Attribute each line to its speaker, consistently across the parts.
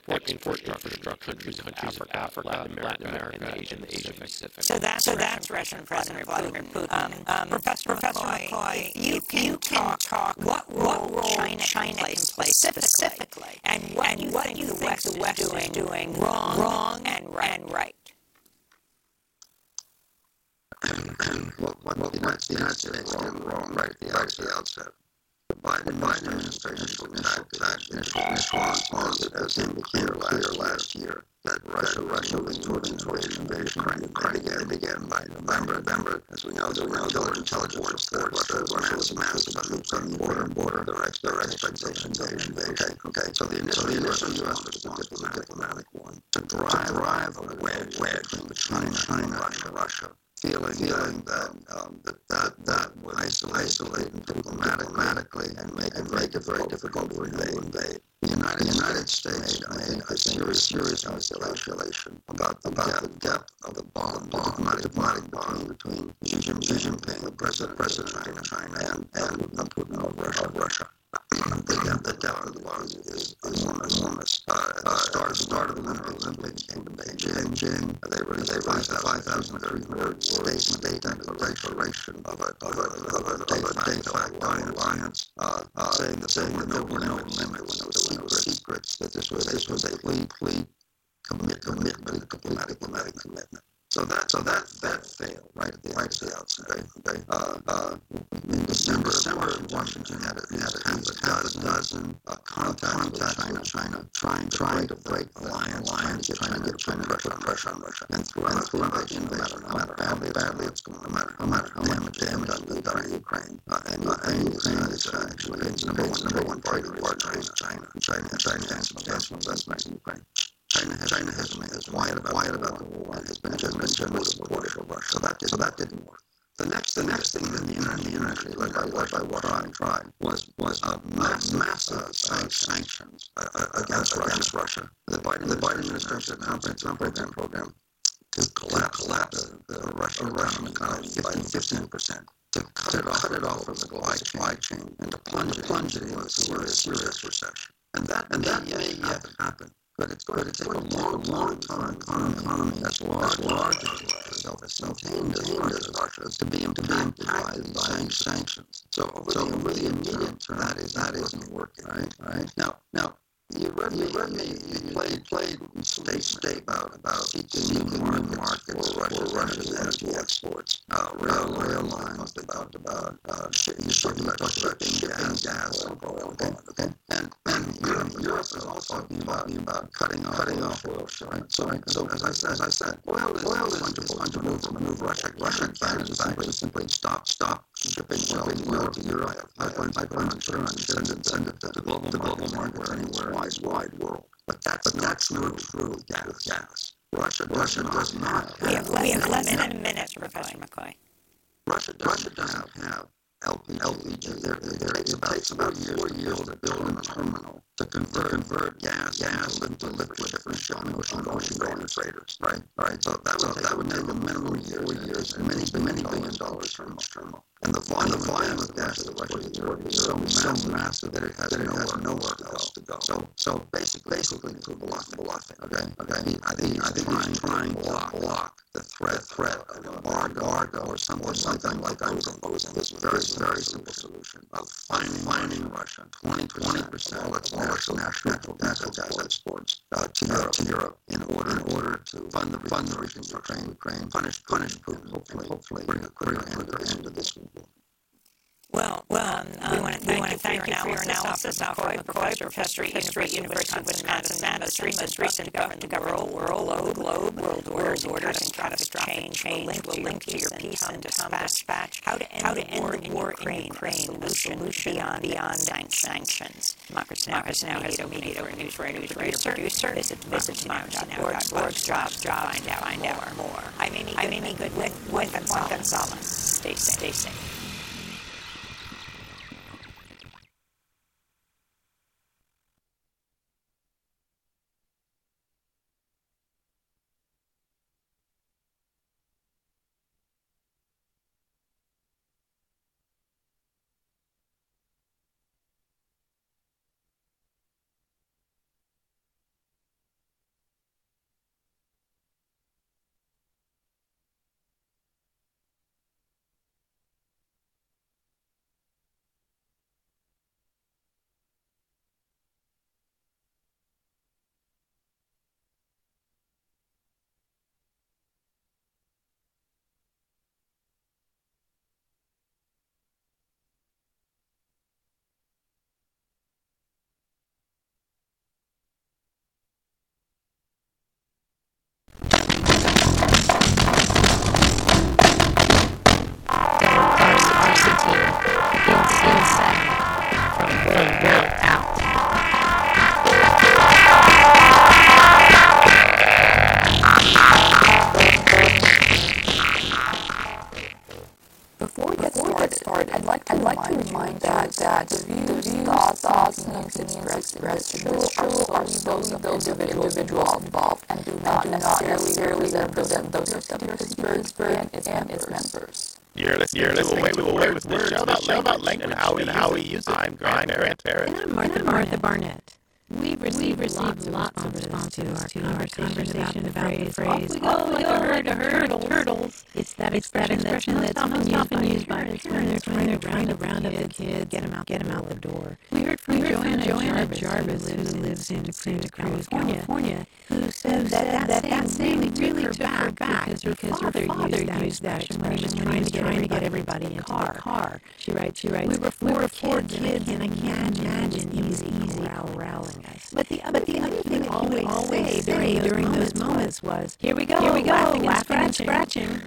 Speaker 1: infrastructure countries of Africa, Latin America, and the Asian Pacific.
Speaker 2: So that's Russian President Vladimir Putin. Professor McCoy, if you can talk what role China can play specifically, and what you think the West is doing wrong and right.
Speaker 3: What the United States did wrong right at the outset. The Biden administration's initial response became clear last year that Russia was towards invasion of Ukraine by November. As we know, intelligence reports that Russia was massive troops on the border. Their expectations of invasion. Okay. So the initial U.S. response was a diplomatic one to drive a wedge between China and Russia. Feeling that would isolate diplomatically and make it very difficult for them to invade. The United States made a serious calculation about the depth of the diplomatic bond between Xi Jinping, the president of China, and Putin of Russia. The depth of the bond is enormous. At the start of the Winter Olympics came to Beijing. They released 5,300 state declaration of a de facto alliance, saying that there were no limits, no secrets, that this was a complete commitment, diplomatic commitment. So that failed right at the outset. Okay. In December, Washington had half a dozen contacts with China, trying to break the alliance, trying to get pressure on Russia, and through invasion, no matter how badly it's going, no matter how much damage done to Ukraine, and Ukraine is actually Ukraine's number one partner is China. China has substantial investments in Ukraine. China has lied about the war and has been generally supportive of Russia. So that didn't work. The next thing in the internet, led by what I tried, was massive sanctions against Russia. The Biden administration announced a program to collapse the Russian economy 15%, to cut it off from the supply chain, and to plunge it into a serious recession. And that may yet happen. But it's going to take a long time for an economy as large as self-contained as Russia's to be impacted by sanctions. So over the immediate term, that isn't working, right? Now, you read me. You played state about seeking new markets for Russia's energy exports. Rail lines about shipping gas and oil. Okay. And Europe is also talking about cutting off oil shipping. So as I said, oil is going to move Russia. Russia can simply stop shipping oil to Europe. Pipelines and send it to the global market anywhere in the wide world. But that's not true with gas. Russia does not have.
Speaker 2: We have less than a minute, Professor McCoy.
Speaker 3: Russia doesn't have LPG. It takes about 4 years to build a terminal to convert gas into liquid for shipping ocean freighters. Right. So that would take a minimum 4 years and many billion dollars from this terminal. And the volume of gas that Russia is exporting is so massive that it has nowhere else to go. So basically to bluffing. Okay. I think he's trying to block the threat of an embargo or something like I was imposing. This very simple solution of finding Russia 20% of its natural gas exports to Europe in order to fund the reconstruction of Ukraine, punish Putin, hopefully bring a quicker end to this war.
Speaker 2: Well, we want to thank you for your analysis, McCoy, Professor of History, University of Wisconsin, most recent government world orders and catastrophic change. We'll link to your piece and dispatch. How to end the war in Ukraine, a solution beyond sanctions. Democracy Now! Has a media for news writer, producer. Visit democracynow.org. Jobs. Find out more. I'm Amy Goodwin with Gonzalez. Stay safe. snakes express are souls of those individuals involved and do not necessarily represent those of Pittsburgh and its members.
Speaker 1: You're listening to Away with the show about language and how we use it. I'm Grant Barrett.
Speaker 2: And I'm Martha Barnett. We've received lots of responses to our conversation about the phrase, "We go like a herd of turtles." It's that expression that's most often used by parents when they're trying to round up the kids, get them out the door. We heard from Joanna Jarvis, who lives in Santa Cruz, California, who said that saying really took her back because her father used that expression when he was trying to get everybody into the car. She writes, "We were four kids, and I can't imagine easy rallying us." But the other thing we always say during those moments was, "Here we go, laughing and scratching."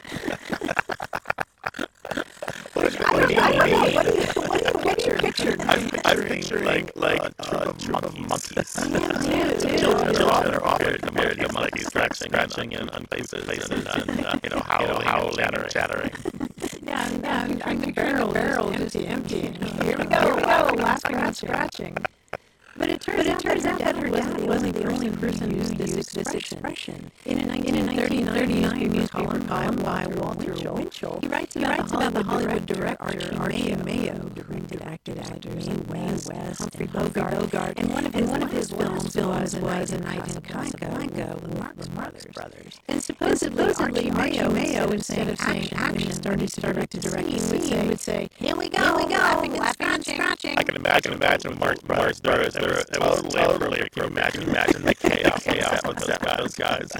Speaker 1: What do you picture? I picture like a troop of monkeys. Children are offered the monkeys scratching on faces and howling, chattering.
Speaker 2: Yeah, the barrel is empty. Here we go, laughing and scratching. But it turns out that her dad wasn't the only person who used this expression. In a 1939 newspaper column by Walter Winchell, he writes about the Hollywood director Archie Mayo, who acted Mae West, Humphrey Bogart, and one of his films was A Night in Casablanca with the Marx Brothers. And supposedly Mayo, instead of saying action, started to direct a scene, would say, "Here we go, laughing and scratching."
Speaker 1: I can imagine Marx Brothers. It was totally Can you imagine the chaos with those guys?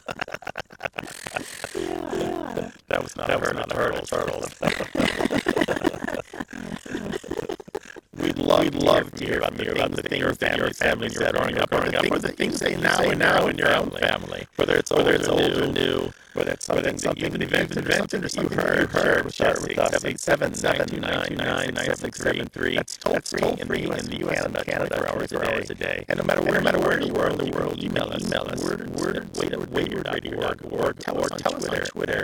Speaker 2: Yeah.
Speaker 1: That was not a turtle. We'd love to hear about the things your family said growing up, or the things they now in your own family. Whether it's old or new, whether it's something that you've invented or something you heard. Share with us 877-999-9673. That's toll free in the U.S. and Canada for hours a day. And no matter where you are in the world, email us word@wayward.org or tell us on Twitter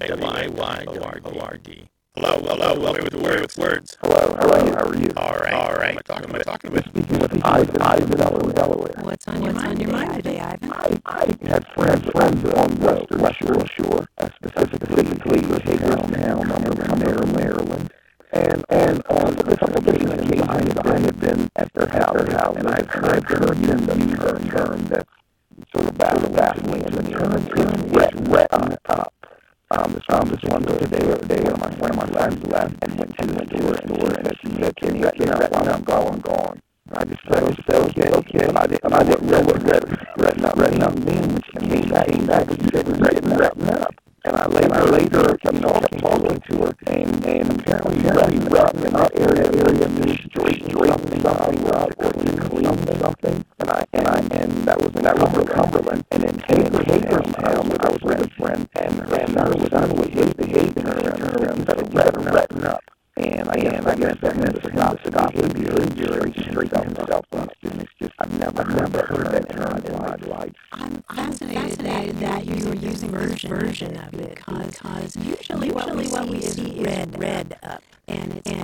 Speaker 1: WAYYORD. Hello, welcome with Words.
Speaker 3: Hello, how are you?
Speaker 1: All right. Am I talking with?
Speaker 3: Speaking with Ivan Delaware.
Speaker 2: What's on your mind today, Ivan?
Speaker 3: I had friends on the Western Shore, specifically Hagerstown, Maryland. And on this occasion, I have been at their house, and I've heard them use a term that's sort of baffling, and the term is wet up. This one day, one of my friends left and went to the store and she said, "Can you let one up? I'm gone." I just said, okay. And I didn't know what redding up mean when she came back and said, "Redding up." And I later kept talking to her, and apparently redding up in that area means straight something up or to clean something. And that was Cumberland. And in Hagerstown, I was with a friend, and her son was behaving around redding up. And I guess that meant to stop behavior, straighten himself up. It's just, I've never heard that term in my life.
Speaker 2: I'm fascinated that you're using this version of it because usually what we see is red up. And it's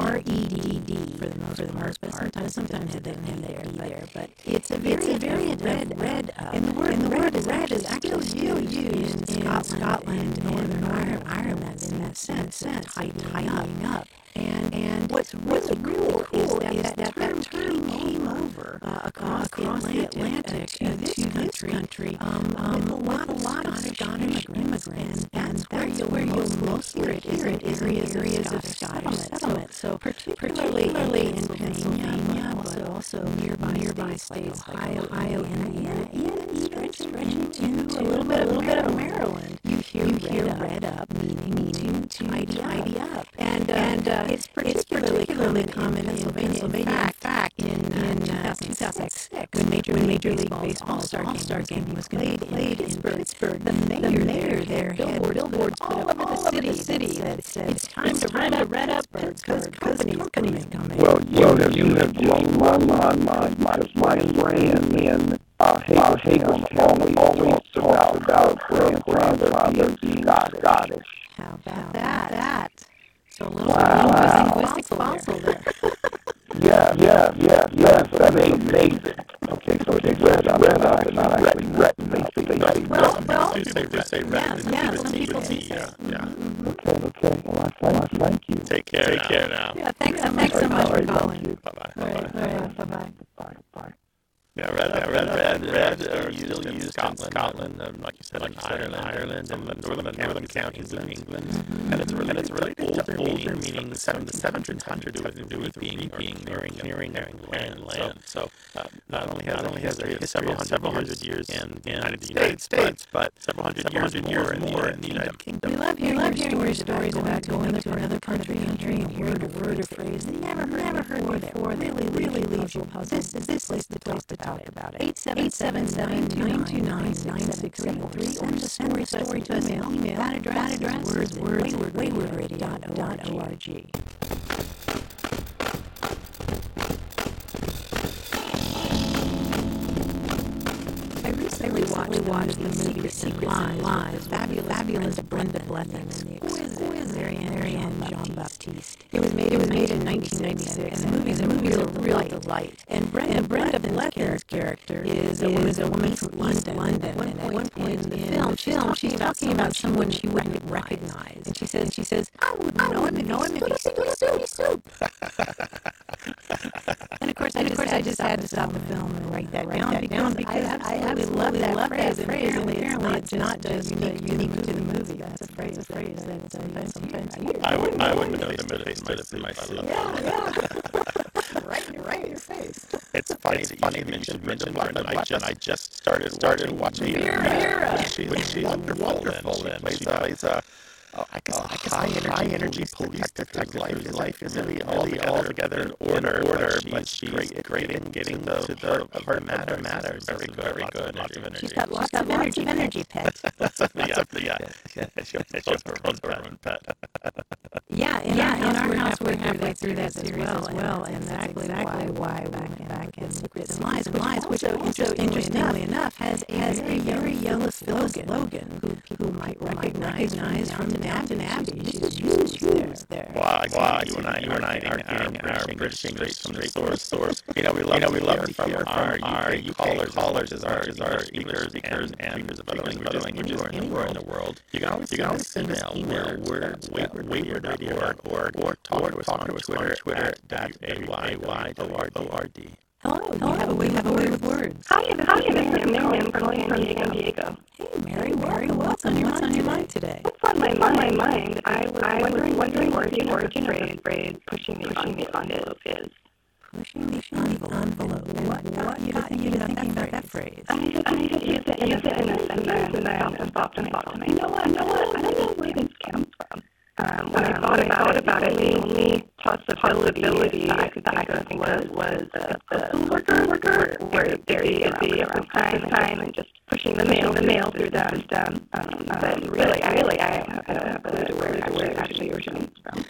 Speaker 2: R-E-D-D for the most part. Sometimes it doesn't have the there, but it's a very red up. And the word is actually still used in Scotland, Northern Ireland in that sense, tightening up. And what's really cool is that term came over across the Atlantic to this country with a lot of Scottish immigrants, and that's where you'll most hear it is in areas of Scottish settlement. So particularly in Pennsylvania, but also nearby states, Ohio, Indiana, and even stretching to a little bit of Maryland. You hear red up, meaning to tidy up, and it's particularly common in Pennsylvania. In fact, in 2006, when Major League Baseball All-Star Game was played in Pittsburgh, the mayor there had billboards all over the city that said, "It's time to red up because company's coming."
Speaker 3: Well, you have blown my mind. My friend in Hagerstown always talks about grandfather being Scottish.
Speaker 2: How about that? So a little linguistic fossil there.
Speaker 1: That's amazing. Okay, so it's red eye, not actually retina. They say retina.
Speaker 2: Yeah, some people say.
Speaker 1: Yeah. Okay. Well, thank you. Take care now.
Speaker 2: Yeah, thanks so much for calling.
Speaker 1: Bye-bye.
Speaker 2: All right, bye-bye.
Speaker 1: Bye. Yeah, red are still used in Scotland, like you said, in Ireland, and the northern counties of England, and it's related to older meanings from the 1700s with do with being clearing land. So not only has it several hundred years in the United States, but several hundred years more in the United Kingdom.
Speaker 2: We love hearing stories about going to another country and hearing a word or phrase that you never heard before. Really leaves you puzzled. This is the place to talk about it. 877-929-9673. Send the story to us. Email. That address is waywardradio.org. I recently watched the movie Secrets and Lies, fabulous Brenda Blethyn, who is Marianne Jean-Baptiste. It was made in 1996, and the movie is a real delight. And Brenda Blethyn's character is a woman from London. And at one point in the film, she's talking about someone she wouldn't recognize. And she says, I wouldn't know him if he stood soup. And of course, I just had to stop the film and write that down because I absolutely love that phrase. And apparently it's not just unique to the movie. That's a phrase that sometimes you hear.
Speaker 1: I wouldn't know the myself.
Speaker 2: Yeah. Right in your face.
Speaker 1: It's funny that you mentioned Brenda Blethyn. I just started watching
Speaker 2: Vera.
Speaker 1: She's wonderful. She plays a high energy police detective. Life is really all together in order, but she's great in getting to the heart of the matter. Very good.
Speaker 2: She's got lots of energy, pet.
Speaker 1: Yeah. Her own pet.
Speaker 2: Yeah, in our house we're halfway through that series as well, and that's exactly why we're back in Secrets and Lies, which interestingly enough has a very young Phyllis Logan, who people might recognize from Downton Abbey. She's there.
Speaker 1: Wow, you and I are British English from the source. We love to hear from our UK callers as our speakers and of other languages anywhere in the world. You can always send us email words waywardradio.org or talk to us on Twitter at @AYY.ORD.
Speaker 2: Hello, we have a way with words.
Speaker 4: Hi, this is Miriam calling from San Diego.
Speaker 2: Hey, Mary, what's on your mind today?
Speaker 4: What's on my mind? I was wondering what the origin of the phrase pushing the envelope is.
Speaker 2: Pushing the envelope. What got you to think about that phrase?
Speaker 4: I just use it in a sentence, and then I thought to myself, you know what? I don't know where this comes from. When I thought about it, the only possibility that I could think was a postal worker, where there is the time and just pushing the mail through them. But really, I have no clue where it actually originates from.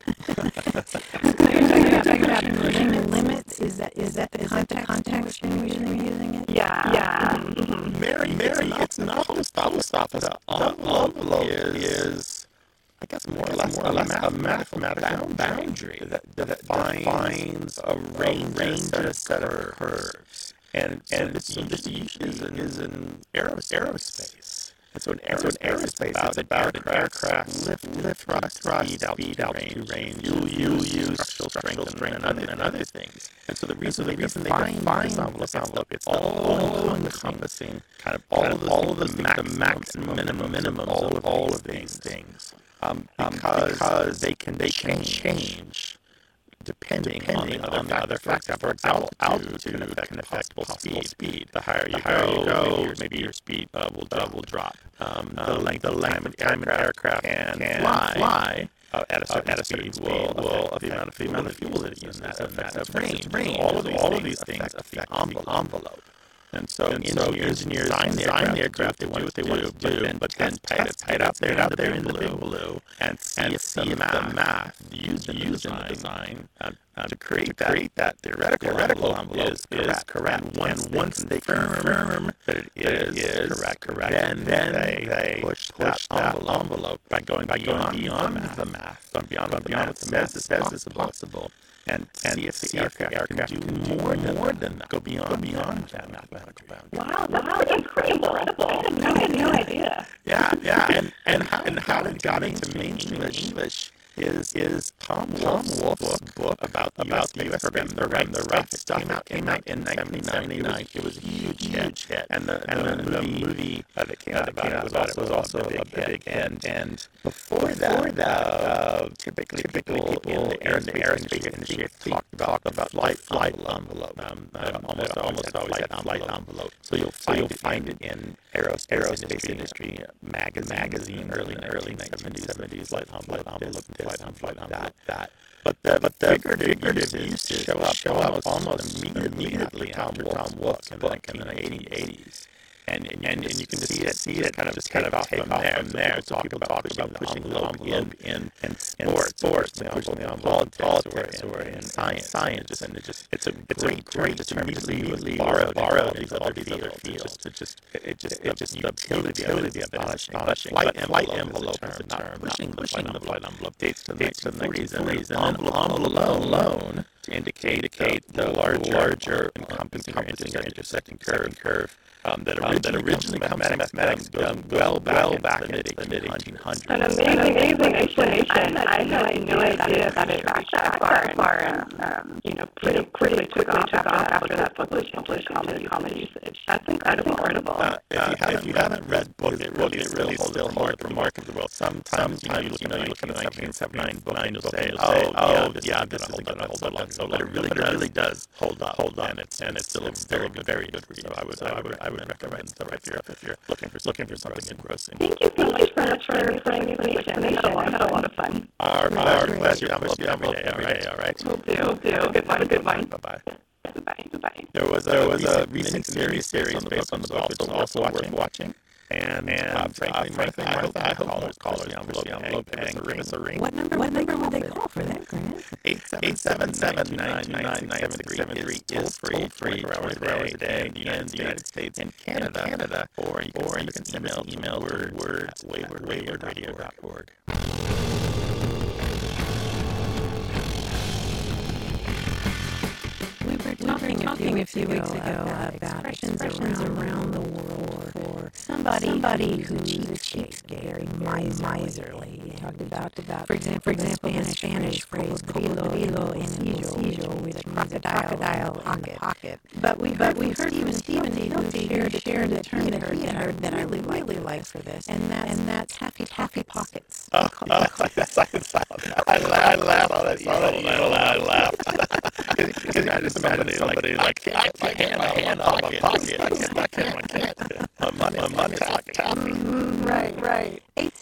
Speaker 2: So you're talking about pushing the limits? Is that the context in which you're using it?
Speaker 4: Yeah.
Speaker 1: Mary, it's not post office. The envelope is, I guess, more or less a mathematical boundary that defines a range set of curves. And so this is in aerospace. And so in aerospace, it's about aircraft lift, speed, altitude, range, fuel use, structural strength, and other things. And so the reason they define this envelope, it's all encompassing kind of all of the maximum, minimums of all of these things. Because they can change depending on the other factors. For example, altitude can affect possible speed. The higher you go, maybe your speed will drop. The length of time an aircraft can fly at a certain speed will affect the amount of fuel that it uses. That affects range. All of these things affect the envelope. And so engineers design the aircraft, they want what they want to do, but then test it out there in the big blue and see if the math used in the design to create that theoretical envelope is correct. And once they confirm that it is correct, then they push that envelope by going beyond the math, beyond what the math says is possible. and see if the aircraft can do more than that, go beyond that mathematical boundary.
Speaker 4: Wow, that's pretty incredible. I had no idea.
Speaker 1: Yeah, and how it got into mainstream English is Tom Wolfe's book about the U.S. program. The right stuff came out in 1979. It was a huge hit, and the movie that came out about it was also a big hit. And before that, typically people in the aerospace industry talked about the flight envelope. Almost always had flight envelope. So you'll find it in aerospace industry magazine early 1970s flight envelope that. But the figurative uses show up almost immediately after Tom Wolfe's book in the 1980s. And you can see it kind of take off from there. So people talk about pushing the envelope in sports, pushing the envelope in politics or in science. And it's a great just immediately borrowed these other fields. It just the utility of it is astonishing. But flight envelope is a term. Pushing the flight envelope dates to the 1940s, and envelope alone to indicate the larger encompassing or intersecting curve that originally comes from mathematics well back into the 1800s.
Speaker 4: An amazing explanation. I had no idea that it backed that far. Pretty quickly took off after that book was published. Common usage. That's incredible.
Speaker 1: If you haven't read the book, it really still holds up remarkably. Sometimes you look at a 1979 book and you'll say, this isn't going to hold up so long. But it really does hold up, and it's still a very good read. So I would recommend it if you're looking for something engrossing.
Speaker 4: Thank you so much for the explanation. I had a lot of fun.
Speaker 1: Our pleasure. Every day. All right.
Speaker 4: Will do. Good one.
Speaker 1: Bye.
Speaker 4: Bye.
Speaker 1: There was a recent series based on the book also worth watching. And frankly, I hope callers push the envelope and give us a ring.
Speaker 2: What number would they call for that, Grant?
Speaker 1: 877-929-9773 is free 24 hours a day in the United States and Canada. Or you can email word at waywardradio.org.
Speaker 2: We were talking a few weeks ago about expressions around the world for somebody who cheats very miserly. We talked about, for example, the Spanish phrase cocodrilo en sillo, which means a crocodile in pocket. But we heard from Stephen who shared a term that I really like for this, and that's happy pockets.
Speaker 1: I laugh. Because I just imagine somebody like, I can't get my hand out of my pocket. I can't. My money's pocket.
Speaker 2: Right.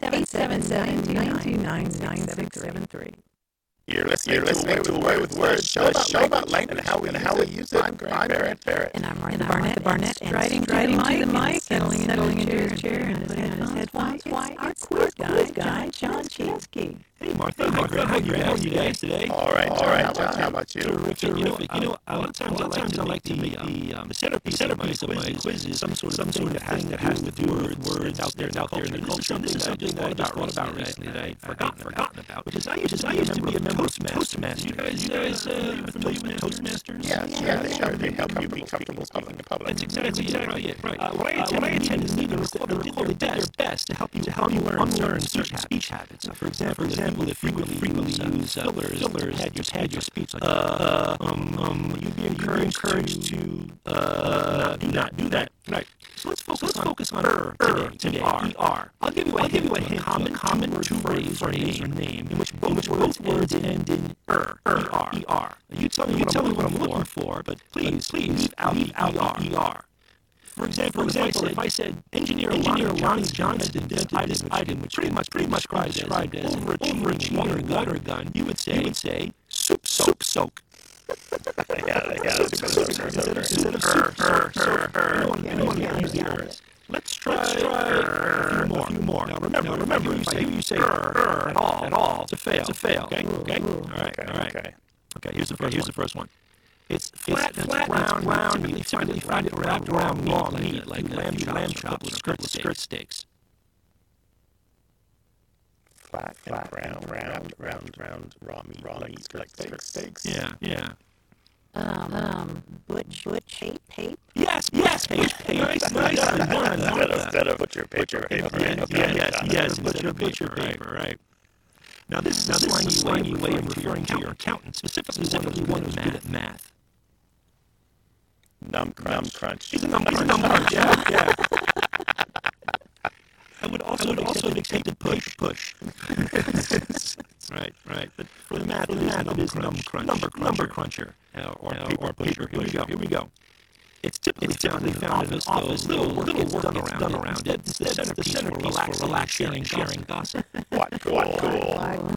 Speaker 2: 877-929-9673.
Speaker 1: You're listening to Way with Words, show about language and how we use it. I'm Barrett.
Speaker 2: And I'm Martha Barnett, striding to the mic, settling into his chair, and putting on his headphones. Why, our quiz guy, John Chesky.
Speaker 5: Hey, Martha. How are you guys today?
Speaker 1: All right, John. How about you?
Speaker 5: Terrific. A lot of times I like to make the centerpiece of my quiz is some sort of thing that has to do with words out there in the culture. This is something that I just thought about recently that I'd forgotten about, which is I used to be a member of Toastmasters. You guys familiar with Toastmasters?
Speaker 1: Yeah, they help you be comfortable speaking in public.
Speaker 5: That's exactly it. Right. What I attend is they did their best to help you unlearn certain speech habits. For example, if you frequently use fillers, had your speech like you'd be encouraged to not do that. Right. So let's focus on today. ER. I'll give you a hint. Common word, phrase, or name in which both words end in ER. You tell me what I'm looking for, but please leave out ER. For example, if I said engineer Lonnie Johnson invented this item, which pretty much described as overachieving water gun, you would say soup soak. Instead of anyone hears the R's. Let's try a few more. Now remember, you say at all, it's a fail. Okay. All right. Okay. Here's the first one. It's flat, round. You find it wrapped around meat, like lamb chop with skirt steaks.
Speaker 1: flat, round raw meat, like steaks.
Speaker 5: Yeah.
Speaker 2: Butch tape.
Speaker 5: Yes, butch tape. Nice.
Speaker 1: Instead of butcher paper.
Speaker 5: Yes, butcher paper, right. Now this is a slangy way of referring to your accountant, specifically one who's good at math.
Speaker 1: Numb crunch.
Speaker 5: He's a numb crunch, yeah. I would also have accepted push. Right. But for the math, it is number cruncher, or pusher. Here we go. It's typically found in an office. Little work gets done around it. It's the centerpiece for relaxing, sharing gossip.
Speaker 1: What cool.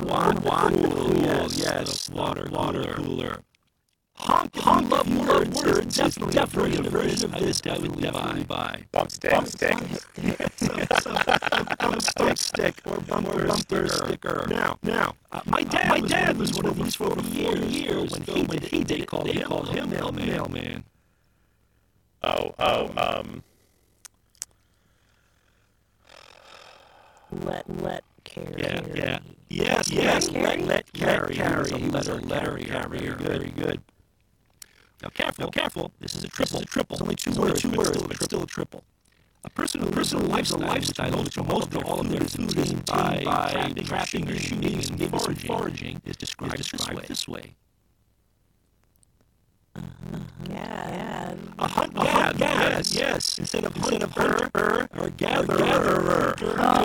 Speaker 5: Yes. Water cooler. Honk love words. Definitely a version of this that would live by.
Speaker 1: Bump stick.
Speaker 5: Bump stick or bumper sticker. Now, my dad was one of these for years when he did call him mailman.
Speaker 2: Let carry.
Speaker 5: Yeah. Yes. Let carry. He was a letter carrier. Very good. Now, careful. This is a triple. It's only two words, but still a triple. A person who lives a lifestyle in which most of all of their food is obtained by trapping or shooting and foraging is described this way.
Speaker 2: Gad.
Speaker 5: A hunt gad, yes. Instead of hunter or gatherer.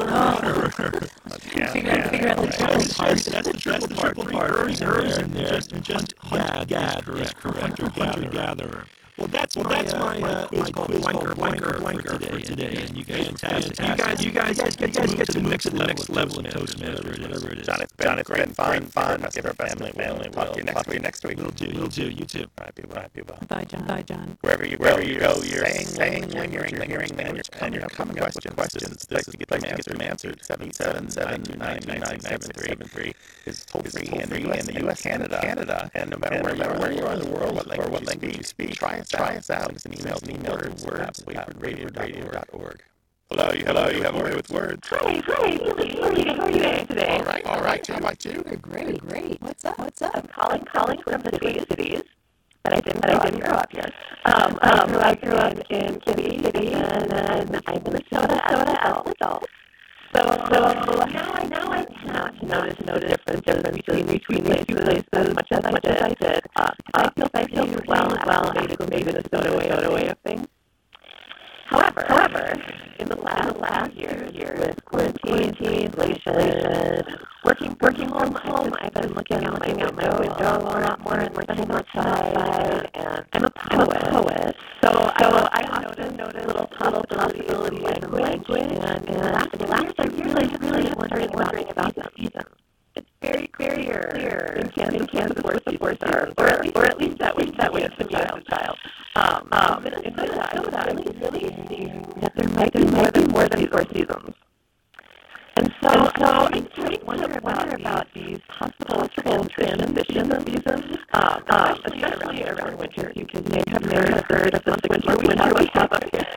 Speaker 2: Figure out the triple part.
Speaker 5: That's the triple part. Three in there. Just gad, correct. Hunter-gatherer. Well, that's my quiz called blanker for today. And you guys get to the next level of Toastmaster, whatever it is.
Speaker 1: John, it's been fun. Give our family. We'll talk to you next week.
Speaker 5: We'll do. You too.
Speaker 1: All right, be well.
Speaker 2: Bye, John.
Speaker 1: Wherever you go, you're saying when you're hearing them and you're coming up with questions. Like to get them answered. 777-299-9773 is toll free in the U.S., Canada, and no matter where you are in the world, what language you speak, try us out. It's an email words@wavefordradio.org. Hello, you have a way with words.
Speaker 4: Hi, how are you doing today?
Speaker 1: All right, too.
Speaker 2: Great. What's up?
Speaker 4: I'm calling from the Twin Cities, but I didn't grow up here. I grew up in Kansas City, and then I'm in Minnesota as an adult. So now I cannot notice differences between these two places as much as I did. I feel well acclimated to the Minnesota way of things. However, in the last year with quarantine, inflation, working home, I've been looking out my window a lot more and spending outside. And I'm a poet, so I often notice little possibilities in language. And the last year, I really wondering about the season. It's very clear in Kansas where the sports are, or at least that way to me as a child. In Minnesota, I really see that there might be more than 4 seasons. And so I'm starting to wonder about these possible transition seasons, especially around winter. You may have heard of this winter we have up here.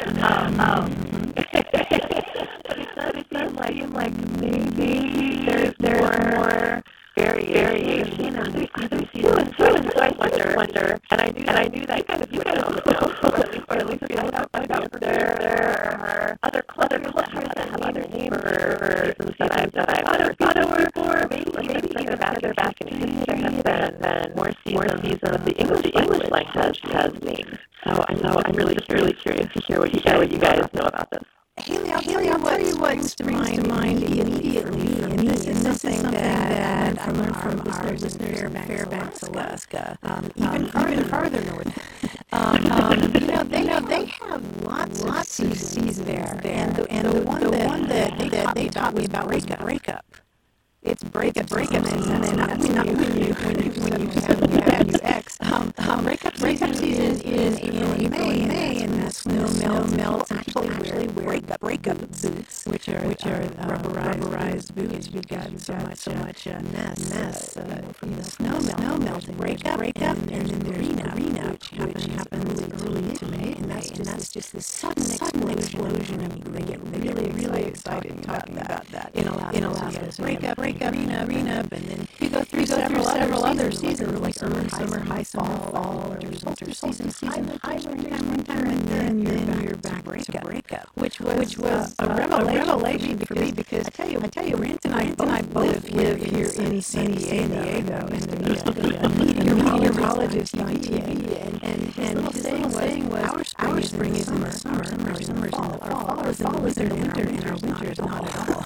Speaker 4: But it seems like maybe there's more variation in other seasons too. And so I wonder, and I knew that kind of you guys know, or at least find out if there are other clusters that have other names for seasons that I've thought over, maybe further back in history there has been more seasons the English language has named. So I'm really curious to hear what you guys know about this.
Speaker 2: Haley, I'll tell you what comes to mind immediately, and this is something that I learned from our listeners in Fairbanks, Alaska, even farther north. They have lots of seasons there, and the one that they taught me about was breakup. It's breakup, and then that's when you have your ex. Breakup season is April, May, and that's when the snow melts. Actually, breakup boots, which are rubberized boots. We've gotten so much mess from the snow melting. Breakup, and then there's arena, which happens early to May, and that's just this sudden explosion. I mean, they get really excited talking about that in Alaska. So break up, green up, and then you go through several other seasons, like summer, high, fall, winter season, high, winter, and then you're back to break up, which was a revelation for me because I tell you, Rant and I both live here in San Diego, and the meteorologist on TV, and his little saying was, our spring is in the summer, our summer is in the fall, our fall is in the winter, and our winter is not at all.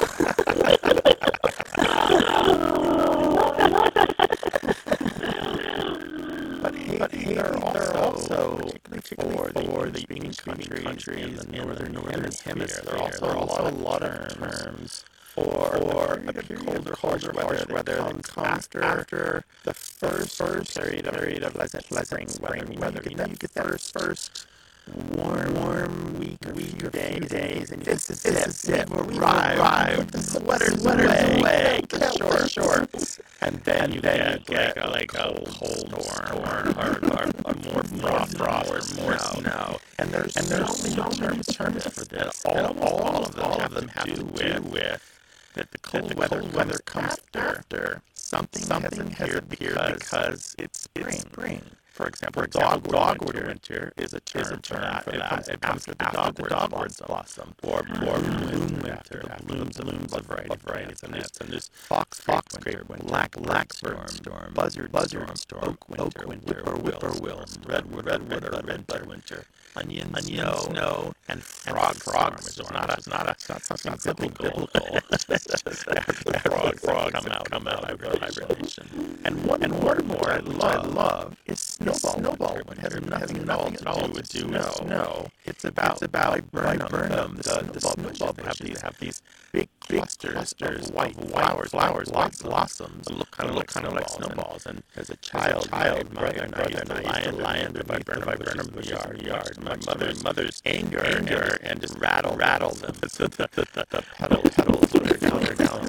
Speaker 1: But hey, there are also, particularly for the being countries in the northern hemisphere, there are also a lot of terms for a colder weather that comes after the first period of pleasant spring weather. You get the first warm week or few days, and this is it. We've arrived. The sweater's away, the shorts, and then you get like a cold storm or more frost, more snow. And there's so many terms for this. All of them have to do with that the cold weather comes after something hasn't appeared because it's spring. For example, dogwood winter is a term for that. It comes after the dogwoods blossom. Or bloom winter, the blooms of varieties. And there's foxgrape winter, blackbird storm, buzzard storm, oak winter, whippoorwill, redwood winter, onion snow, and frog storm. It's not something biblical. Frogs come out of hibernation. And one more I love is snowball winter. It has nothing at all to do with snow. It's about viburnum, the snowball bushes. They have these big clusters of white flowers, blossoms that look kind of like snowballs. And as a child, my brother and I used to lie under viburnum bushes in the yard. My mother's anger and just rattle them. The petals were down.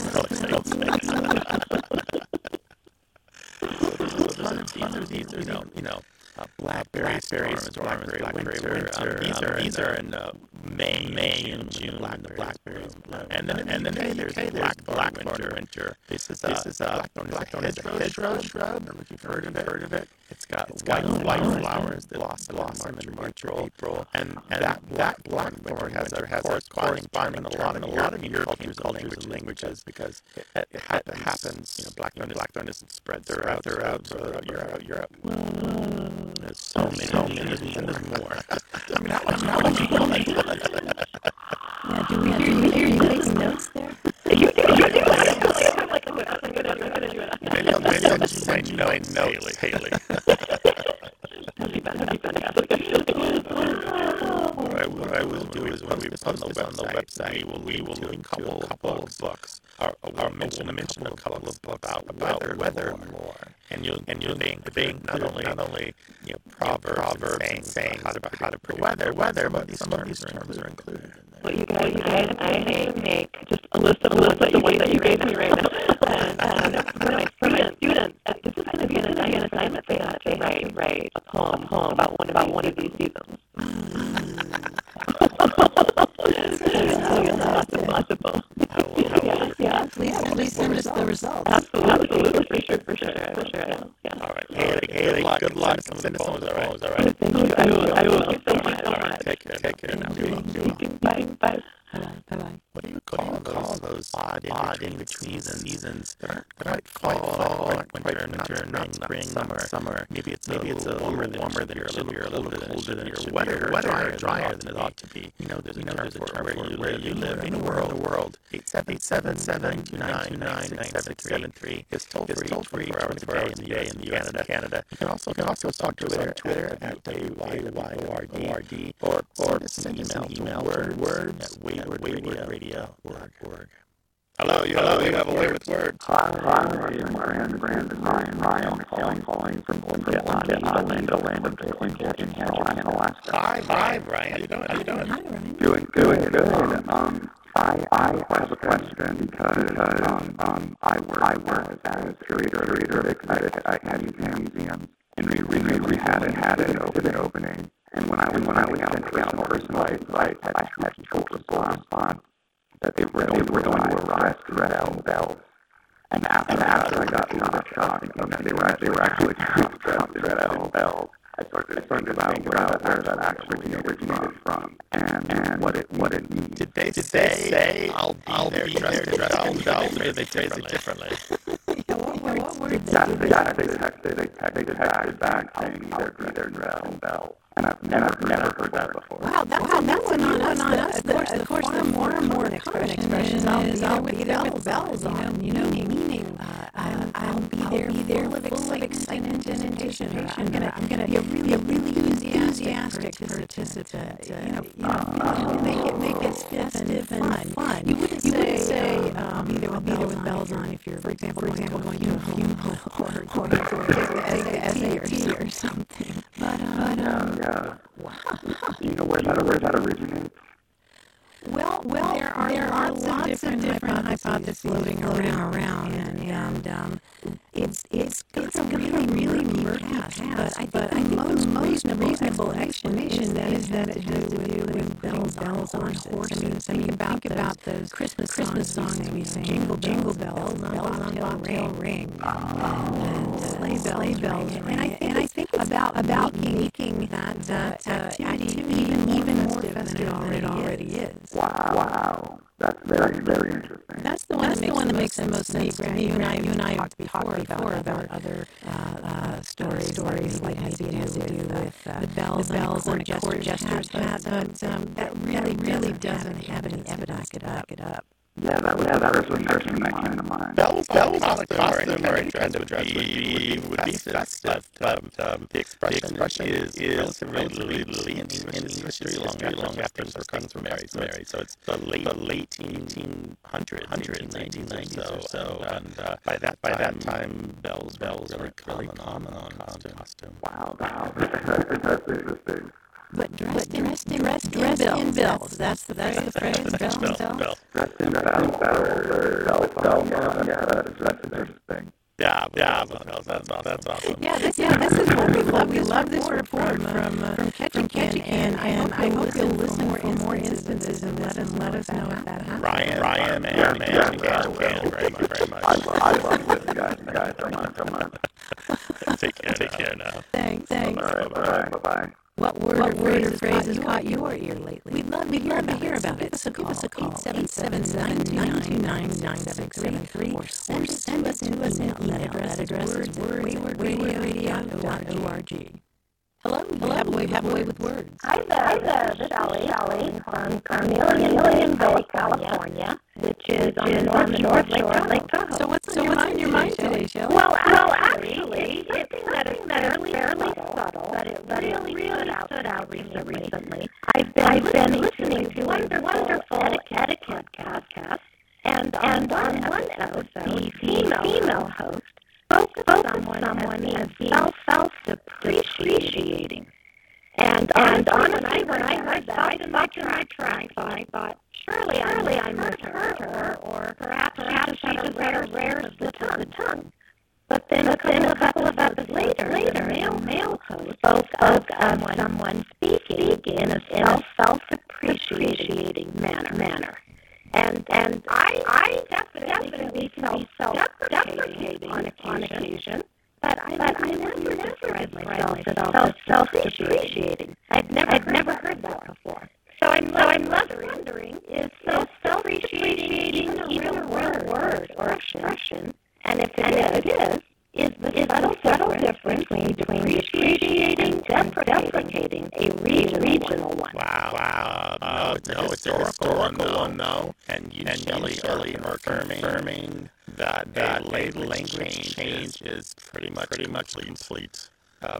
Speaker 1: Blackberry winter. These are in May and June. Blackberries bloom. And then there's blackthorn winter. This is blackthorn hedgerow shrub. I don't know if you've heard of it. It's got white flowers that blossom in March or April. And that blackthorn has a corresponding in a lot of European cultures and languages because it happens. Blackthorn isn't spread throughout Europe. There's so many, and there's more. I mean, how much you know that?
Speaker 2: Yeah, do we hear you taking notes there?
Speaker 1: Maybe I'll just send you notes, Haley. What I will do is when we post this on the website, we will link a couple of books. I'll mention a couple of books about weather more. And you'll think not only proverbs and saying how to predict weather, but these terms are included in there.
Speaker 4: Well, you guys, I make just a list of the ones that you gave me right now. And for my students, this is going to be an assignment for that to write a poem about one of these seasons. Possible.
Speaker 2: Yeah. Please send us the results.
Speaker 4: Absolutely, for sure. Yeah.
Speaker 1: All right, Haley, good luck. Send us some of the poems, all right?
Speaker 4: Thank you. I will. Thank you so much.
Speaker 1: Take care now.
Speaker 4: Bye.
Speaker 2: Bye-bye.
Speaker 1: What do you call those odd in-between seasons? They're not fall, winter, not spring, summer. Maybe it's a little warmer than you're a little bit colder than you're wetter, drier than it ought to be. There's a term for where you live in the world. 877-729-9673 is toll free 24 hours a day in the U.S. and Canada. You can also talk to us on Twitter at WYWORD or send us an email words at waywordradio.org. Hello, you have a way with words.
Speaker 3: Hi, my friend is Ryan calling from the land of Alaska.
Speaker 1: Hi, Brian. How you doing?
Speaker 2: Hi, Ryan.
Speaker 3: Doing good. I have a question because I work as curator at museums, and we recently had an opening. And when I was out personally, I had to respond.
Speaker 6: that they were going to arrest Dredd. And after I got the shock thinking that they were actually trying to Dredd Bells, I started to think about where that actually originated from and what it means.
Speaker 1: Did they say I'll be there dressed in bells, or did they phrase it differently?
Speaker 2: What words?
Speaker 6: They texted back saying they're dressed in bells. And I've never heard that before.
Speaker 2: Wow, that's on us. Of course, the more common expression is I'll be there with bells on. Meaning I'll be there full of excitement and anticipation. I'm gonna be a really enthusiastic participant. Make it festive and fun. You wouldn't say I'll be there with bells on if you're, for example, going to a funeral or SAT or something. But
Speaker 6: Wow. Do you know where that originates?
Speaker 2: Well, there are lots of different hypotheses floating around, and it's a really neat past. But I think the most reasonable explanation is that it has to do with bells on horses. I mean, think about those Christmas songs we sing, jingle bells on bobtail ring, and sleigh bells, and I think about making that activity even more festive than it already is.
Speaker 6: Wow. That's very, very interesting.
Speaker 2: That's the one that makes the most sense to me. You and I talked before about other stories like has to do with the bells or gestures. That really doesn't have any evidence to back it up.
Speaker 6: Yeah, that was the first thing that came to mind.
Speaker 1: Bells on the costume or any dress would be festive. The expression is relatively in English history long after Perkins were married. So it's the late 1800s, 1990s or so. And by that time, bells were really common on costume.
Speaker 6: Wow, that's interesting.
Speaker 2: But dressed in bells. That's the phrase. Bells.
Speaker 6: Dressed in bells. That's interesting.
Speaker 1: Yeah, that's awesome.
Speaker 2: Yeah, this is what we love this report from Ketchikan, and I hope you'll listen for more instances and let us know if that happens.
Speaker 1: Ryan, and very much.
Speaker 6: I love this, guys. So much.
Speaker 1: Take care now.
Speaker 2: Thanks.
Speaker 6: All right, bye-bye.
Speaker 2: What word or phrase has caught your ear lately? We'd love to hear about it. Give us a call. 877-929-9673 or send us an email. That address is waywardradio.org. Hello, you have a way with words.
Speaker 4: Hi there, this is Sally from Carnelian Bay, California, which is on the north shore of Lake Tahoe.
Speaker 2: So what's on your mind today, Shelley?
Speaker 4: Well, actually, it's something that is fairly subtle, but it really stood out recently. I've been listening to wonderful etiquette podcasts, and on one episode, the female host focused on someone as being self-depreciating. And honestly, when I heard that, I thought, surely I misheard her, or perhaps she just had a rare slip of the tongue. But then a couple of episodes later, the male host spoke of someone speaking in a self-depreciating manner. And I definitely felt self-deprecating on occasion, but I never described myself as self-depreciating. I've never heard that before. So I'm wondering, is self-depreciating even a real word or expression? And if it is the subtle difference between appreciating and deprecating a regional one?
Speaker 1: Wow. No, it's a historical one, though. And Shelley are confirming that language change is pretty much complete.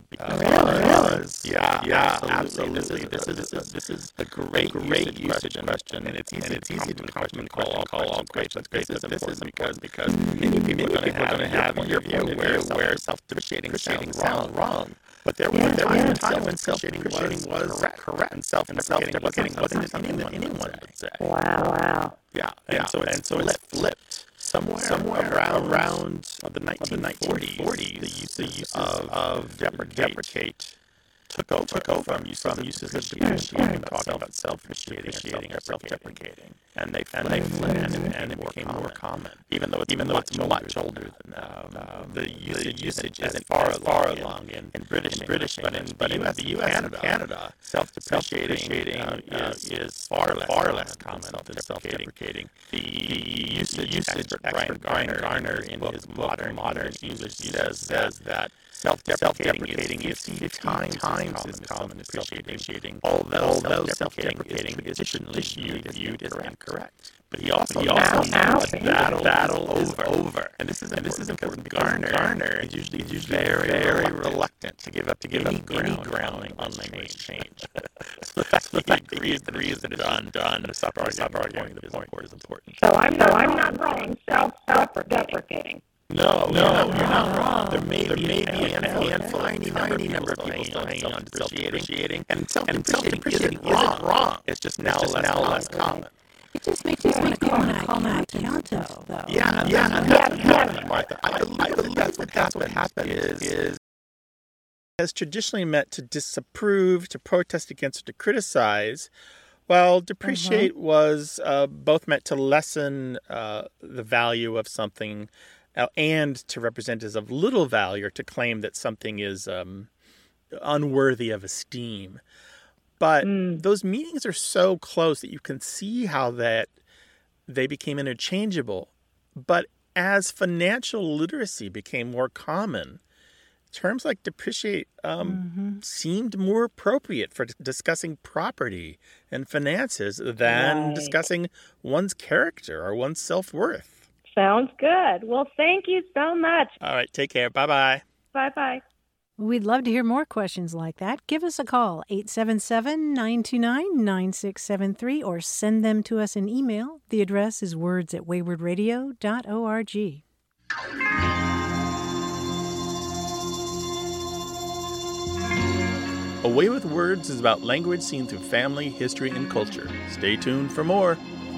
Speaker 1: Because absolutely. This is a great usage question, and it's easy to compliment call all great. This is because many people are going to have in your view where self-depreciating sounds wrong. But there was a time when self-depreciating was correct, and self-deprecating wasn't something that anyone would say.
Speaker 4: Wow.
Speaker 1: Yeah, and so it flipped. Somewhere around the 1940s, the use of deprecate took over from uses of depreciating, talking about self-depreciating or self-deprecating, and they fled, and it became more common, even though it's much older than the usage isn't far along in British, but in the U.S. and Canada, self-depreciating is far less common than self-deprecating. The usage expert Brian Garner in his modern usage says that self-deprecating is 50 times as common as self-depreciating, although self-deprecating is traditionally viewed as incorrect. But he also battle over. And this is important. Garner is usually very reluctant to give up any ground on language change. So the fact that he agrees that it's done and stop arguing the point is important.
Speaker 4: So I'm not wrong. Self-deprecating.
Speaker 1: No, you're not wrong. There may be a handful, tiny number of people still hanging on to self-depreciating, and self-depreciating isn't wrong. It's just now less common.
Speaker 2: It just makes me want to call my accountant, though.
Speaker 1: Yeah, Martha. I believe that's what happened is
Speaker 7: has traditionally meant to disapprove, to protest against, or to criticize, while depreciate was both meant to lessen the value of something and to represent as of little value or to claim that something is unworthy of esteem. But those meanings are so close that you can see how that they became interchangeable. But as financial literacy became more common, terms like depreciate seemed more appropriate for discussing property and finances than discussing one's character or one's self-worth.
Speaker 4: Sounds good. Well, thank you so much.
Speaker 7: All right, take care. Bye-bye.
Speaker 4: Bye-bye.
Speaker 8: We'd love to hear more questions like that. Give us a call, 877-929-9673, or send them to us in email. The address is words@waywardradio.org.
Speaker 7: A Way with Words is about language seen through family, history, and culture. Stay tuned for more.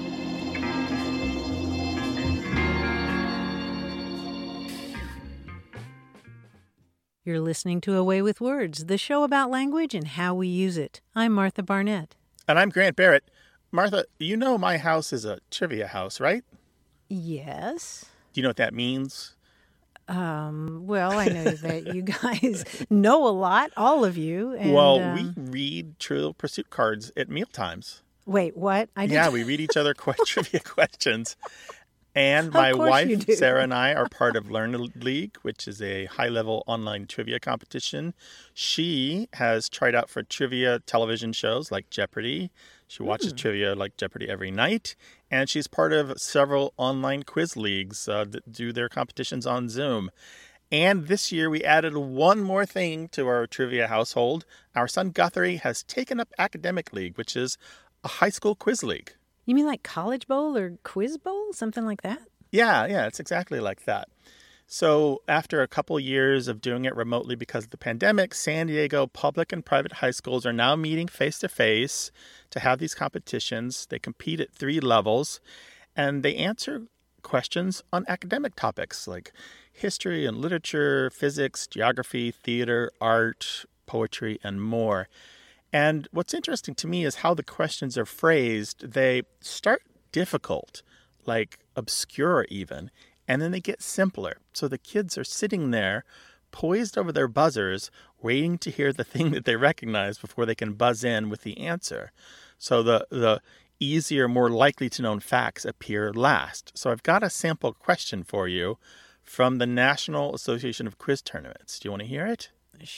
Speaker 8: You're listening to A Way with Words, the show about language and how we use it. I'm Martha Barnett.
Speaker 7: And I'm Grant Barrett. Martha, you know my house is a trivia house, right?
Speaker 8: Yes.
Speaker 7: Do you know what that means?
Speaker 8: Well, I know that you guys know a lot, all of you. And,
Speaker 7: we read Trivial Pursuit cards at mealtimes.
Speaker 8: Wait, what?
Speaker 7: We read each other trivia questions. And my wife, Sarah, and I are part of Learn League, which is a high-level online trivia competition. She has tried out for trivia television shows like Jeopardy! She watches trivia like Jeopardy! Every night. And she's part of several online quiz leagues that do their competitions on Zoom. And this year we added one more thing to our trivia household. Our son Guthrie has taken up Academic League, which is a high school quiz league.
Speaker 8: You mean like College Bowl or Quiz Bowl? Something like that?
Speaker 7: Yeah, it's exactly like that. So after a couple years of doing it remotely because of the pandemic, San Diego public and private high schools are now meeting face-to-face to have these competitions. They compete at 3 levels, and they answer questions on academic topics like history and literature, physics, geography, theater, art, poetry, and more. And what's interesting to me is how the questions are phrased. They start difficult, like obscure even, and then they get simpler. So the kids are sitting there, poised over their buzzers, waiting to hear the thing that they recognize before they can buzz in with the answer. So the easier, more likely to know facts appear last. So I've got a sample question for you from the National Association of Quiz Tournaments. Do you want to hear it?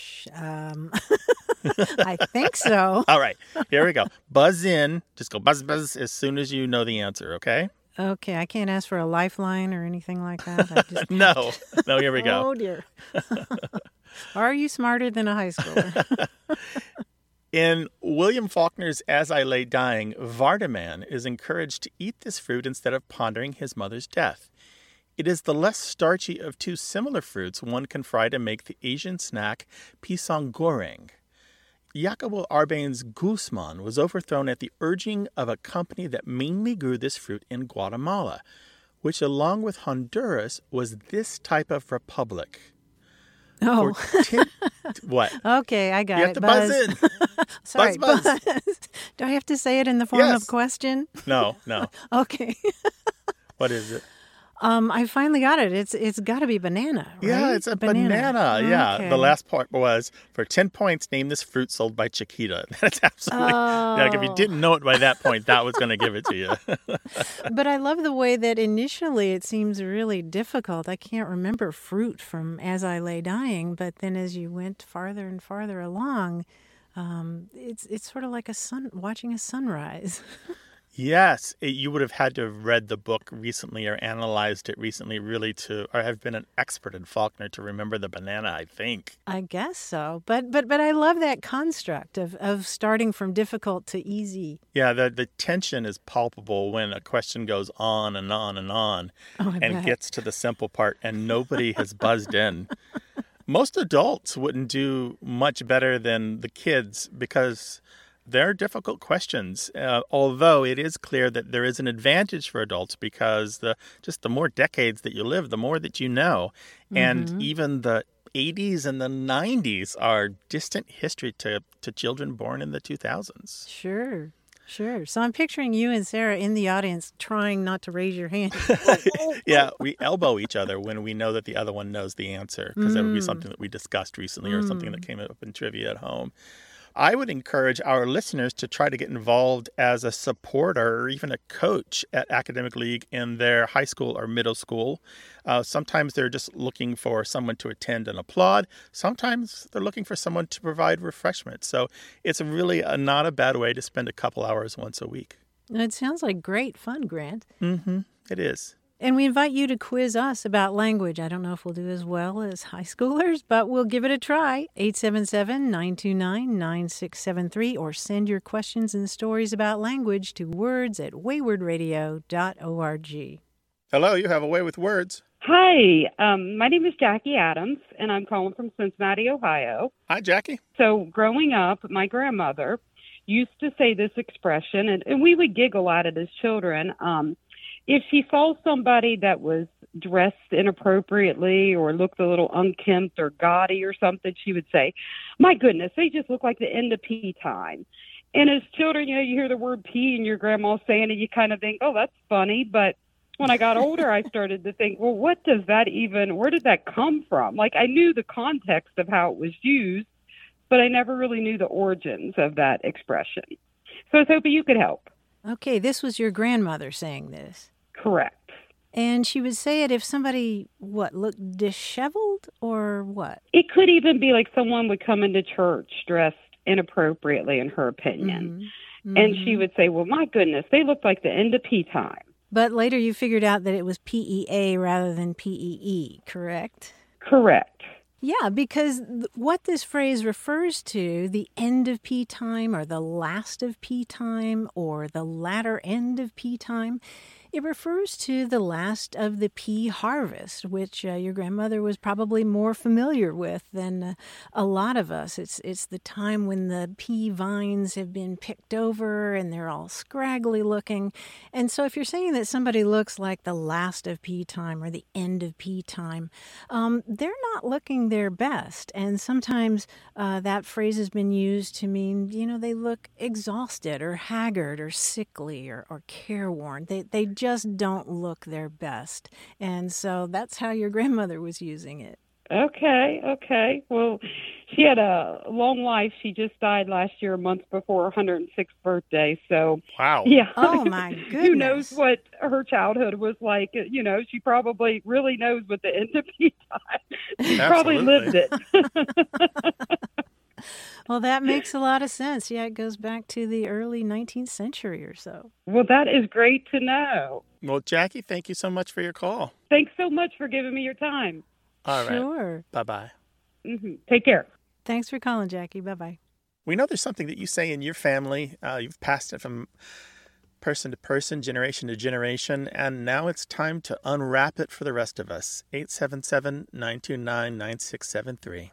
Speaker 8: I think so.
Speaker 7: All right, here we go. Buzz in. Just go buzz, buzz as soon as you know the answer, okay?
Speaker 8: Okay, I can't ask for a lifeline or anything like that.
Speaker 7: No, here we go.
Speaker 8: Oh, dear. Are you smarter than a high schooler?
Speaker 7: In William Faulkner's As I Lay Dying, Vardaman is encouraged to eat this fruit instead of pondering his mother's death. It is the less starchy of 2 similar fruits one can fry to make the Asian snack pisang goreng. Jacobo Arbenz Guzman was overthrown at the urging of a company that mainly grew this fruit in Guatemala, which along with Honduras was this type of republic.
Speaker 8: Oh.
Speaker 7: What?
Speaker 8: Okay, I got
Speaker 7: You
Speaker 8: it.
Speaker 7: have to buzz in.
Speaker 8: Sorry,
Speaker 7: Buzz.
Speaker 8: Do I have to say it in the form
Speaker 7: Yes.
Speaker 8: of question?
Speaker 7: No.
Speaker 8: Okay.
Speaker 7: What is it?
Speaker 8: I finally got it. It's got to be banana, right?
Speaker 7: Yeah, it's a banana. Yeah.
Speaker 8: Okay.
Speaker 7: The last part was, for 10 points, name this fruit sold by Chiquita. That's absolutely... Like, if you didn't know it by that point, that was going to give it to you.
Speaker 8: But I love the way that initially it seems really difficult. I can't remember fruit from As I Lay Dying, but then as you went farther and farther along, it's sort of like watching a sunrise.
Speaker 7: Yes, you would have had to have read the book recently or analyzed it recently, really, or have been an expert in Faulkner to remember the banana, I think.
Speaker 8: I guess so. But I love that construct of starting from difficult to easy.
Speaker 7: Yeah, the tension is palpable when a question goes on and on and on and gets to the simple part and nobody has buzzed in. Most adults wouldn't do much better than the kids because they're difficult questions, although it is clear that there is an advantage for adults because the more decades that you live, the more that you know. And even the 80s and the 90s are distant history to children born in the 2000s.
Speaker 8: Sure. So I'm picturing you and Sarah in the audience trying not to raise your hand.
Speaker 7: Yeah, we elbow each other when we know that the other one knows the answer because that would be something that we discussed recently or something that came up in trivia at home. I would encourage our listeners to try to get involved as a supporter or even a coach at Academic League in their high school or middle school. Sometimes they're just looking for someone to attend and applaud. Sometimes they're looking for someone to provide refreshments. So it's really not a bad way to spend a couple hours once a week.
Speaker 8: It sounds like great fun, Grant.
Speaker 7: Mm-hmm. It is.
Speaker 8: And we invite you to quiz us about language. I don't know if we'll do as well as high schoolers, but we'll give it a try. 877-929-9673 or send your questions and stories about language to words@waywardradio.org.
Speaker 7: Hello, you have a way with words.
Speaker 9: Hi, my name is Jackie Adams, and I'm calling from Cincinnati, Ohio.
Speaker 7: Hi, Jackie.
Speaker 9: So growing up, my grandmother used to say this expression, and we would giggle at it as children. If she saw somebody that was dressed inappropriately or looked a little unkempt or gaudy or something, she would say, "My goodness, they just look like the end of pea time." And as children, you hear the word pea and your grandma saying it, you kind of think, oh, that's funny. But when I got older, I started to think, well, where did that come from? Like, I knew the context of how it was used, but I never really knew the origins of that expression. So I was hoping you could help.
Speaker 8: Okay, this was your grandmother saying this.
Speaker 9: Correct.
Speaker 8: And she would say it if somebody, looked disheveled or what?
Speaker 9: It could even be like someone would come into church dressed inappropriately, in her opinion. Mm-hmm. And she would say, well, my goodness, they look like the end of pea time.
Speaker 8: But later you figured out that it was PEA rather than PEE, correct?
Speaker 9: Correct.
Speaker 8: Yeah, because what this phrase refers to, the end of pea time or the last of pea time or the latter end of pea time, it refers to the last of the pea harvest, which your grandmother was probably more familiar with than a lot of us. It's the time when the pea vines have been picked over and they're all scraggly looking. And so if you're saying that somebody looks like the last of pea time or the end of pea time, they're not looking their best. And sometimes that phrase has been used to mean, they look exhausted or haggard or sickly or careworn. They just don't look their best. And so that's how your grandmother was using it.
Speaker 9: Okay. Well, she had a long life. She just died last year, a month before her 106th birthday. So,
Speaker 7: wow.
Speaker 9: Yeah.
Speaker 8: Oh, my goodness.
Speaker 9: Who knows what her childhood was like? She probably really knows what the end of pea time. She probably lived it.
Speaker 8: Well, that makes a lot of sense. Yeah, it goes back to the early 19th century or so.
Speaker 9: Well, that is great to know.
Speaker 7: Well, Jackie, thank you so much for your call.
Speaker 9: Thanks so much for giving me your time.
Speaker 7: All right.
Speaker 8: Sure.
Speaker 7: Bye-bye.
Speaker 9: Mm-hmm. Take care.
Speaker 8: Thanks for calling, Jackie. Bye-bye.
Speaker 7: We know there's something that you say in your family. You've passed it from person to person, generation to generation, and now it's time to unwrap it for the rest of us. 877-929-9673.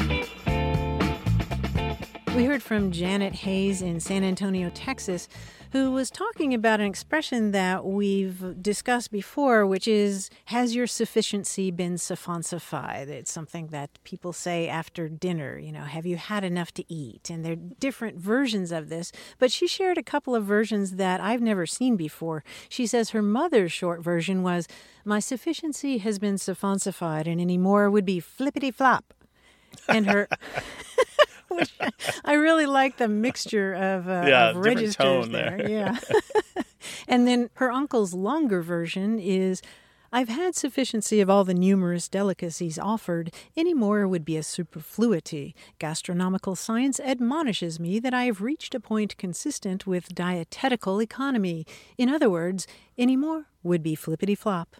Speaker 7: We heard from Janet Hayes in San Antonio, Texas,
Speaker 8: who was talking about an expression that we've discussed before, which is, has your sufficiency been suffoncified? It's something that people say after dinner, have you had enough to eat? And there are different versions of this, but she shared a couple of versions that I've never seen before. She says her mother's short version was, my sufficiency has been suffoncified, and any more would be flippity-flop. And her... Which I really like the mixture of registers
Speaker 7: tone
Speaker 8: there. Yeah. And then her uncle's longer version is, I've had sufficiency of all the numerous delicacies offered. Any more would be a superfluity. Gastronomical science admonishes me that I have reached a point consistent with dietetical economy. In other words, any more would be flippity-flop.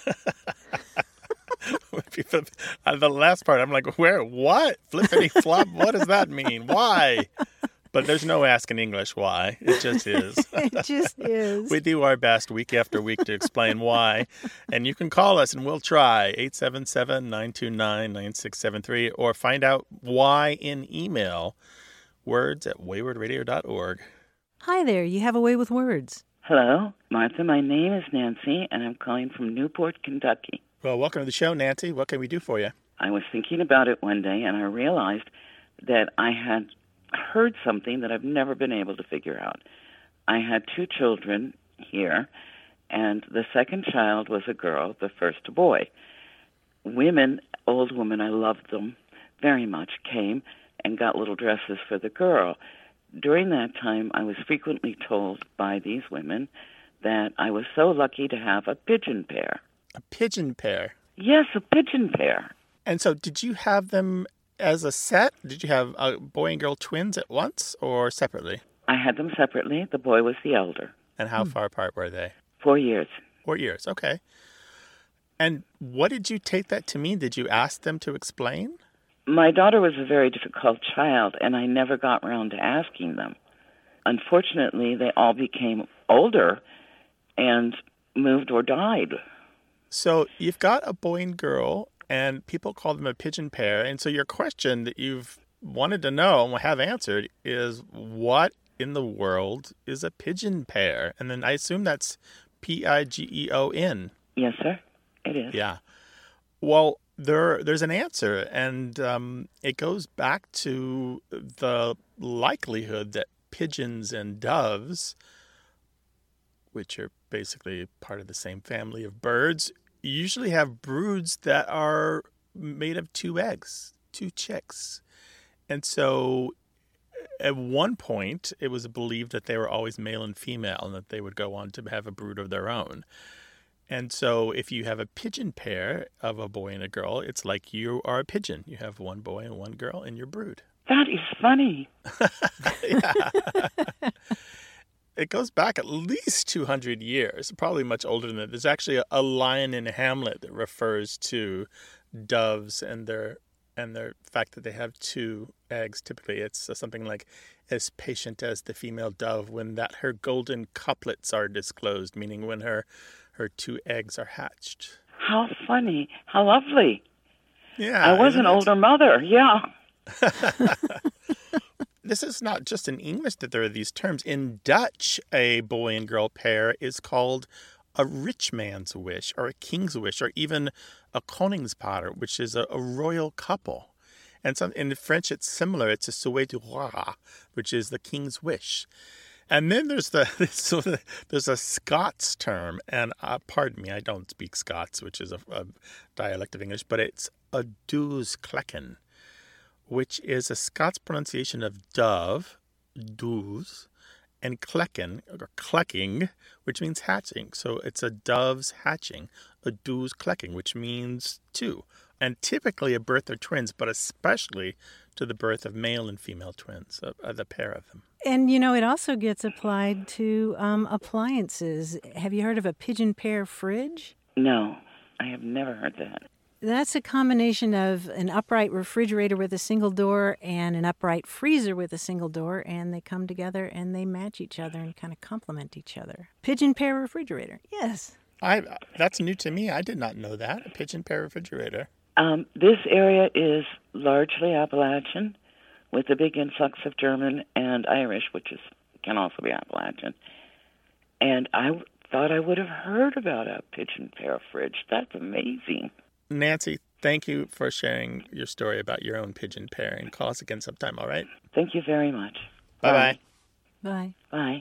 Speaker 7: The last part, I'm like, where? What? Flippity flop? What does that mean? Why? But there's no asking English why. It just is.
Speaker 8: It just is.
Speaker 7: We do our best week after week to explain why. And you can call us and we'll try. 877-929-9673 or find out why in email. words@waywardradio.org.
Speaker 8: Hi there. You have a way with words.
Speaker 10: Hello, Martha. My name is Nancy, and I'm calling from Newport, Kentucky.
Speaker 7: Well, welcome to the show, Nancy. What can we do for you?
Speaker 10: I was thinking about it one day, and I realized that I had heard something that I've never been able to figure out. I had 2 children here, and the second child was a girl, the first a boy. Women, old women, I loved them very much, came and got little dresses for the girl. During that time, I was frequently told by these women that I was so lucky to have a pigeon pair.
Speaker 7: A pigeon pair?
Speaker 10: Yes, a pigeon pair.
Speaker 7: And so did you have them as a set? Did you have boy and girl twins at once or separately?
Speaker 10: I had them separately. The boy was the elder.
Speaker 7: And how far apart were they?
Speaker 10: 4 years.
Speaker 7: 4 years, okay. And what did you take that to mean? Did you ask them to explain?
Speaker 10: My daughter was a very difficult child, and I never got around to asking them. Unfortunately, they all became older and moved or died.
Speaker 7: So you've got a boy and girl, and people call them a pigeon pair. And so your question that you've wanted to know and have answered is, what in the world is a pigeon pair? And then I assume that's Pigeon.
Speaker 10: Yes, sir. It is.
Speaker 7: Yeah. Well, there's an answer, and it goes back to the likelihood that pigeons and doves, which are basically part of the same family of birds, usually have broods that are made of 2 eggs, 2 chicks. And so at one point, it was believed that they were always male and female and that they would go on to have a brood of their own. And so if you have a pigeon pair of a boy and a girl, it's like you are a pigeon. You have 1 boy and 1 girl in your brood.
Speaker 10: That is funny.
Speaker 7: Yeah. It goes back at least 200 years, probably much older than that. There's actually a line in Hamlet that refers to doves and their fact that they have 2 eggs. Typically, it's something like, as patient as the female dove when that her golden couplets are disclosed, meaning when her 2 eggs are hatched.
Speaker 10: How funny. How lovely.
Speaker 7: Yeah.
Speaker 10: I was an older mother. Yeah.
Speaker 7: This is not just in English that there are these terms. In Dutch, a boy and girl pair is called a rich man's wish or a king's wish or even a koningspaar, which is a royal couple. And in French, it's similar. It's a souhait du roi, which is the king's wish. And then there's there's a Scots term, and pardon me, I don't speak Scots, which is a dialect of English, but it's a doos klekken, which is a Scots pronunciation of dove, doos, and klekken, or klekking, which means hatching. So it's a dove's hatching, a doos klekking, which means 2. And typically a birth of twins, but especially to the birth of male and female twins, the pair of them.
Speaker 8: And, it also gets applied to appliances. Have you heard of a pigeon pair fridge?
Speaker 10: No, I have never heard that.
Speaker 8: That's a combination of an upright refrigerator with a single door and an upright freezer with a single door, and they come together and they match each other and kind of complement each other. Pigeon pair refrigerator, yes.
Speaker 7: That's new to me. I did not know that, a pigeon pair refrigerator.
Speaker 10: This area is largely Appalachian, with a big influx of German and Irish, which is can also be Appalachian. And I thought I would have heard about a pigeon pear fridge. That's amazing.
Speaker 7: Nancy, thank you for sharing your story about your own pigeon pairing. Call us again sometime, all right?
Speaker 10: Thank you very much.
Speaker 7: Bye-bye.
Speaker 8: Bye.
Speaker 10: Bye.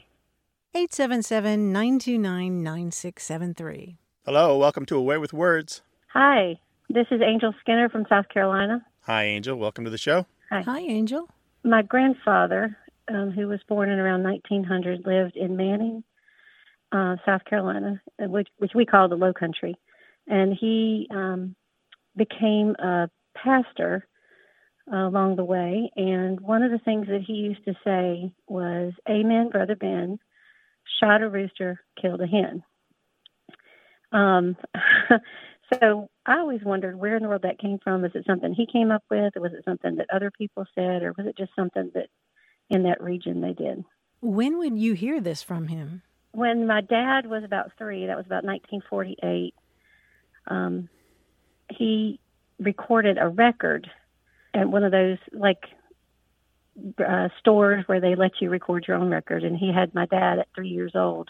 Speaker 8: 877-929-9673.
Speaker 7: Hello, welcome to Away with Words.
Speaker 11: Hi, this is Angel Skinner from South Carolina.
Speaker 7: Hi, Angel. Welcome to the show.
Speaker 8: Hi, Angel.
Speaker 11: My grandfather, who was born in around 1900, lived in Manning, South Carolina, which we call the Low Country. And he became a pastor along the way. And one of the things that he used to say was, "Amen, Brother Ben, shot a rooster, killed a hen." So I always wondered where in the world that came from. Is it something he came up with, or was it something that other people said, or was it just something that in that region they did?
Speaker 8: When would you hear this from him?
Speaker 11: When my dad was about 3, that was about 1948, he recorded a record at one of those stores where they let you record your own record. And he had my dad at 3 years old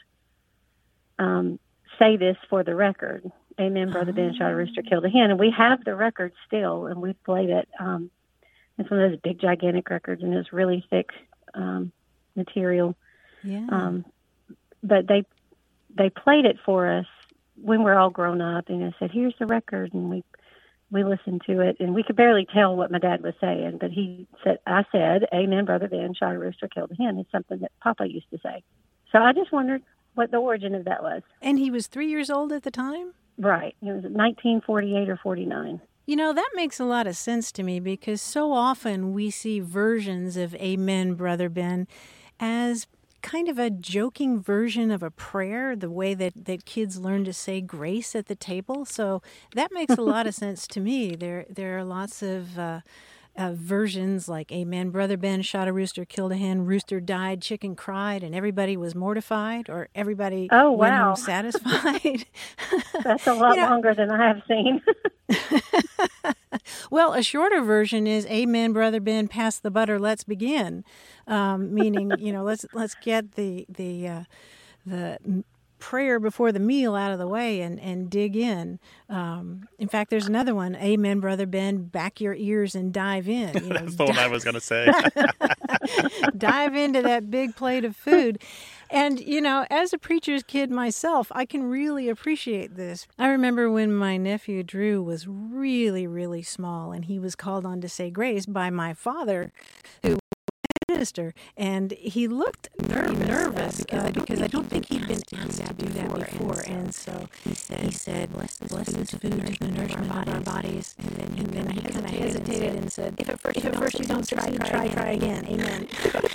Speaker 11: say this for the record. "Amen, Brother Ben, shot a rooster, killed a hen." And we have the record still, and we've played it. It's one of those big, gigantic records, and it's really thick material.
Speaker 8: Yeah.
Speaker 11: But they played it for us when we're all grown up, and I said, "Here's the record," and we listened to it, and we could barely tell what my dad was saying, but I said, "Amen, Brother Ben, shot a rooster, killed a hen." It's something that Papa used to say. So I just wondered what the origin of that was.
Speaker 8: And he was 3 years old at the time?
Speaker 11: Right. It was 1948 or 49.
Speaker 8: You know, that makes a lot of sense to me because so often we see versions of "Amen, Brother Ben" as kind of a joking version of a prayer, the way that kids learn to say grace at the table. So that makes a lot of sense to me. There are lots of versions like "Amen, Brother Ben, shot a rooster, killed a hen, rooster died, chicken cried, and everybody was mortified," or "everybody went home satisfied."
Speaker 11: That's a lot longer than I have seen.
Speaker 8: Well, a shorter version is "Amen, Brother Ben, pass the butter, let's begin," meaning let's get the prayer before the meal out of the way and dig in. In fact, there's another one, "Amen, Brother Ben, back your ears and dive in."
Speaker 7: That's the one I was going to say.
Speaker 8: Dive into that big plate of food. And, as a preacher's kid myself, I can really appreciate this. I remember when my nephew Drew was really, really small, and he was called on to say grace by my father, who was a minister, and he looked nervous because I don't think he'd been asked to do that before. And so he said, "Bless this food to the nourishment of our bodies." And then he kind of hesitated and said, "If at first you don't try again. Amen."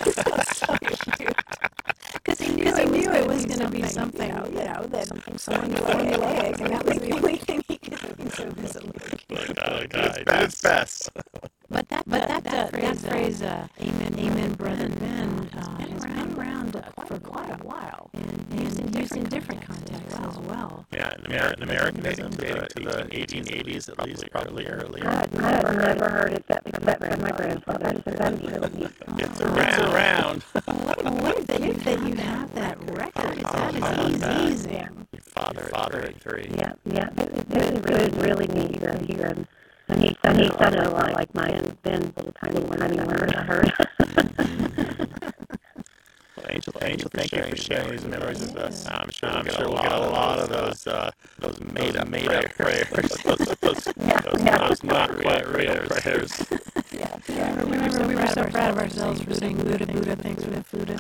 Speaker 8: Because he knew it was going to be something, that someone knew on the leg, and that was the only thing he could do. So it was a
Speaker 7: It's best.
Speaker 8: But that phrase, "Amen, Brother Ben," has been around for quite a while, and used in different contexts as well.
Speaker 7: Yeah, in Americanism, dating to the 1880s, at least, probably earlier.
Speaker 11: I've never heard it except from my grandfather. So that's really neat.
Speaker 7: It's around.
Speaker 8: What is it that you have that record? That is easy.
Speaker 7: Your father at 3.
Speaker 11: Yeah. It was really neat to hear him. And he sounded a lot like mine. Ben's little tiny word I heard.
Speaker 7: Well, Angel, thank you for sharing these memories with us. I'm sure we'll get a lot of those made-up prayers. those not quite real prayers.
Speaker 8: Yeah. We were so proud of ourselves for saying Buddha, thanks for the food.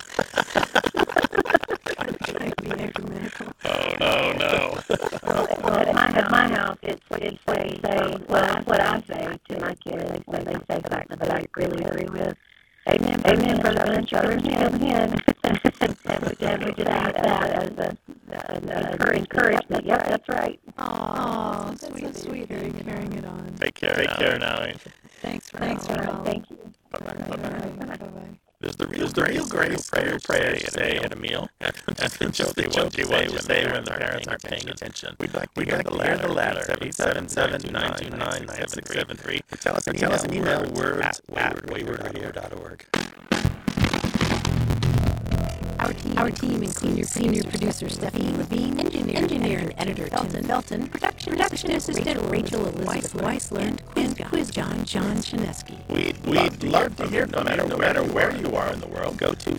Speaker 7: Oh no.
Speaker 11: Well, at my house, it's what I say to my kids when they say that I really agree with. "Amen, Brother Ben, shot a rooster, killed a hen." And we just add that as an encouragement. Yep, that's right.
Speaker 8: Oh, that's so sweet. Carrying it on.
Speaker 7: Take care now, Angel.
Speaker 8: Thanks for
Speaker 11: Thank you.
Speaker 8: Bye-bye.
Speaker 7: There's the real grace prayer to say at a meal. That's the jokey what you say when the parents aren't paying attention. We'd like to hear the latter. 877-929-9673. Tell us an email, words at waywardradio.org.
Speaker 8: Our team includes senior producer Stephanie Levine, engineer and editor Tim Felton, production assistant Rachel Elizabeth Weissler, and quiz John Chinesky.
Speaker 7: We'd love to hear from you no matter where you are in the world. Go to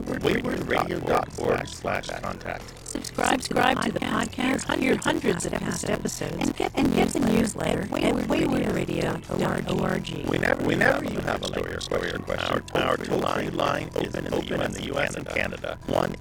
Speaker 7: waywardradio.org/contact.
Speaker 8: Subscribe to the podcast, hear hundreds of past episodes, and get the newsletter at waywardradio.org.
Speaker 7: Whenever you have a story or question, our toll-free line is open in the U.S. and Canada.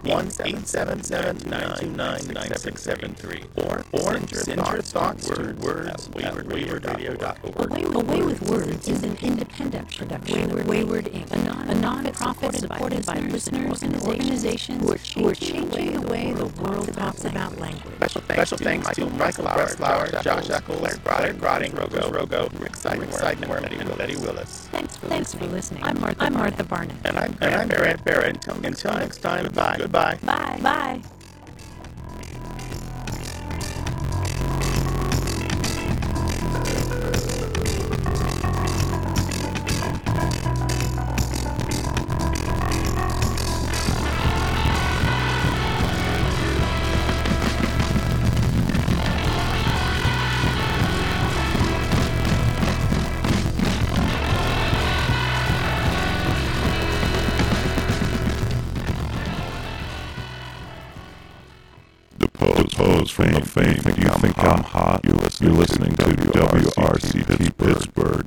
Speaker 7: 1-877-929-9673. Or send your thoughts to words at waywardradio.org.
Speaker 8: Away with Words is an independent production. Wayward Inc., a non-profit supported by listeners and organizations who are changing the way the world talks about language.
Speaker 7: Special thanks to Michael Breslauer, Josh Eccles, Claire Grotting, Rogo, Rick Seidenwerth, and Betty Willis.
Speaker 8: Thanks for listening. I'm Martha Barnett.
Speaker 7: And I'm Barrett. Until next time, goodbye.
Speaker 8: Bye.
Speaker 12: From the fame. You think I'm hot? You're listening to WRCP Pittsburgh.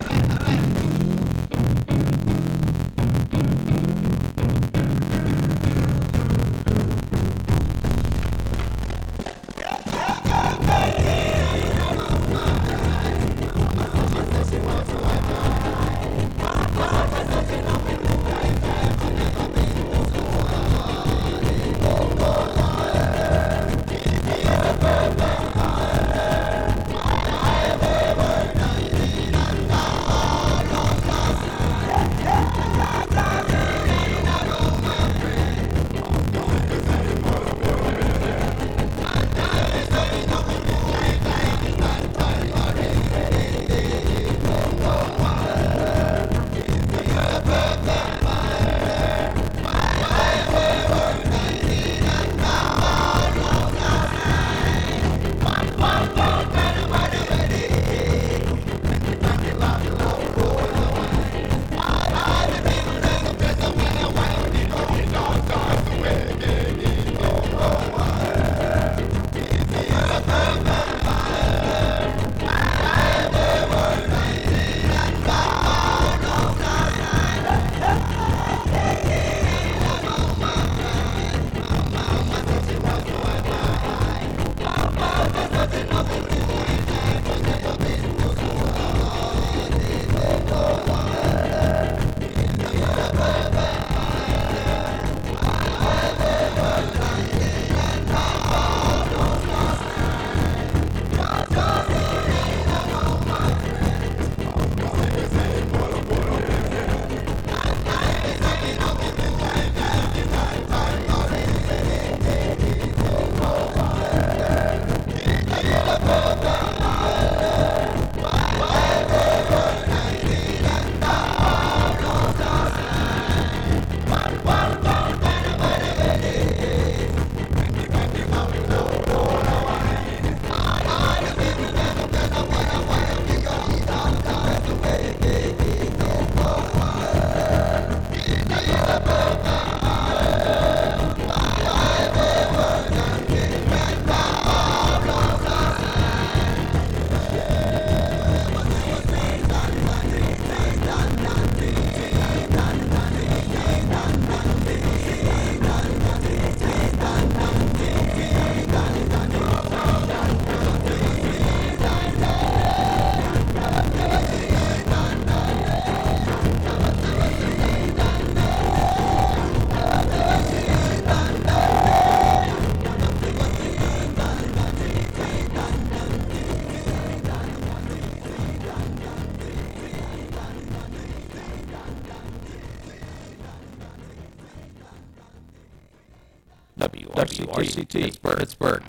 Speaker 1: WRCT Pittsburgh.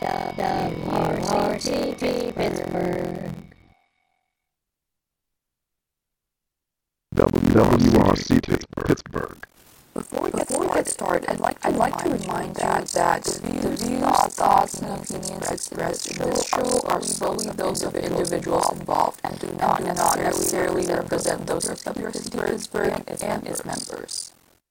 Speaker 2: WRCP Pittsburgh.
Speaker 12: WRC Pittsburgh.
Speaker 13: Before we get started, I'd like to remind you that the views, thoughts, and opinions expressed in this show are solely those of individuals involved and do not necessarily represent those of WRC Pittsburgh and its members.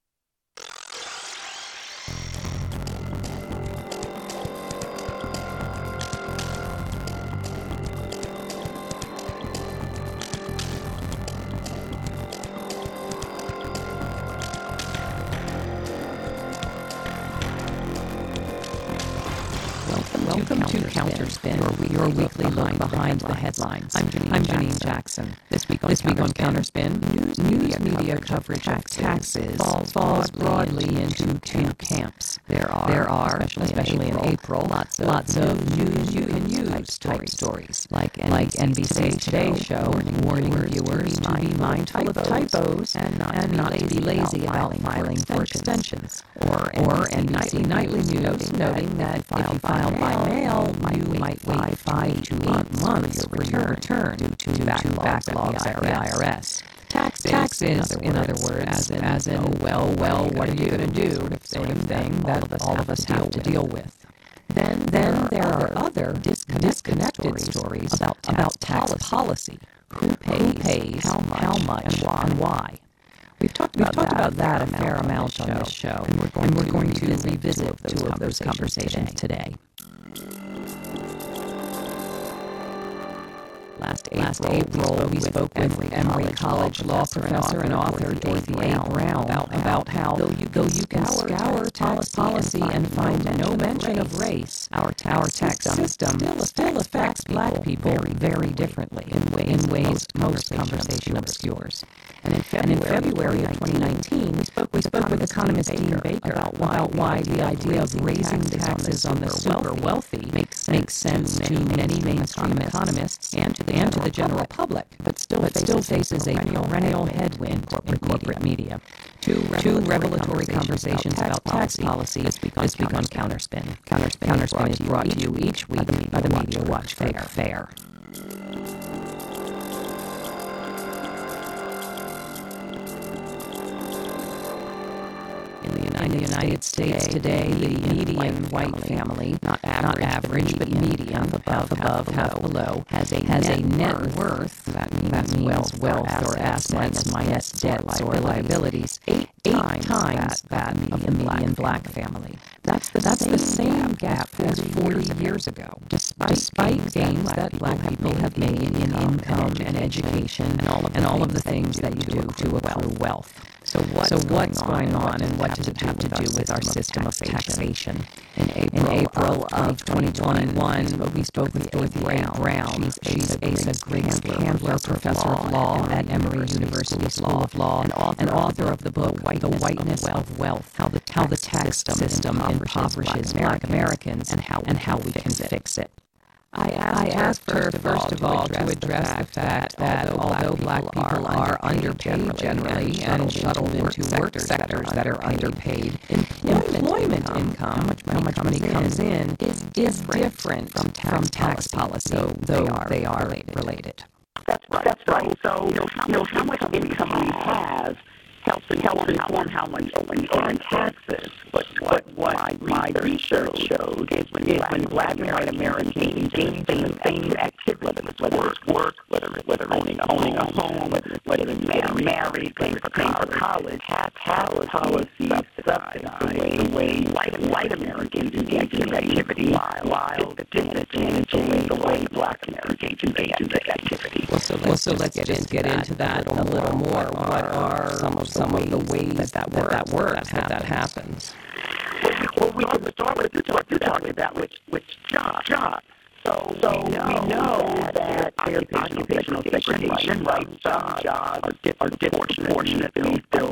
Speaker 14: Welcome to Counterspin, your weekly look behind the headlines. I'm Janine Jackson. This week on Counterspin, news media coverage of taxes falls broadly into two camps. There are, especially in April, lots of news you can use type stories, like NBC Today Show, warning viewers to be mindful of typos and not to be lazy about filing for extensions. Or NBC Nightly News noting that if you file by mail, you might wait 5 to 8 months for your return due to backlogs at the IRS. Taxes, in other words, as in, well, what are you going to do? Sort of thing that all of us have to deal with. Then there are other disconnected stories about tax policy. Who pays, how much, and why. We've talked about that a fair amount on this show, and we're going to revisit two of those conversations today. Last April, we spoke with Emory College law professor and author Dorothy A. Brown about how, though you can scour tax policy and find no mention of race, our tax system still affects black people very differently in ways most conversation obscures. And in February of 2019, we spoke with economist Dean Baker about why the idea of raising taxes on the super wealthy makes sense to many mainstream economists and to the general public, but still faces a perennial headwind in corporate media. Two revelatory conversations about tax policy this week on Counterspin. Counterspin is brought to you each week by the Media Watch Fair. In the United States today, the median white family, not average, but median, above, half below, has a net worth, that means wealth or assets minus debts or liabilities, eight times that of the median black family. That's the same gap as 40 years ago, despite gains that black people have made in income and education and all of the things that you do to accrue wealth. So what's going on and what does it have to do with our system of taxation? In April of 2021, we spoke with Dorothy Brown. She's a Griggs-Handler professor of law at Emory University School of Law and author of the book The Whiteness of Wealth, How the Tax System Impoverishes Black Americans and How We Can Fix It. I asked her, first of all, to address the fact that although black people are underpaid generally and shuttled into work sectors that are underpaid, employment income, how much money comes in, is different from tax policy, though they are related.
Speaker 6: That's right. So, how much income you have helps inform how much you owe in taxes. But what my research showed is when black and white Americans engage in the same activity, whether it's work, whether owning a home, whether getting married, paying for college, tax policies subsidize the way white Americans engage in activity, while disadvantage the way black Americans engage in that activity.
Speaker 14: So let's just get into that a little more. What are some of the ways that works, how that happens?
Speaker 6: Well, we can start with talking about which job. So we know that occupational segregation, right? Some jobs are disproportionately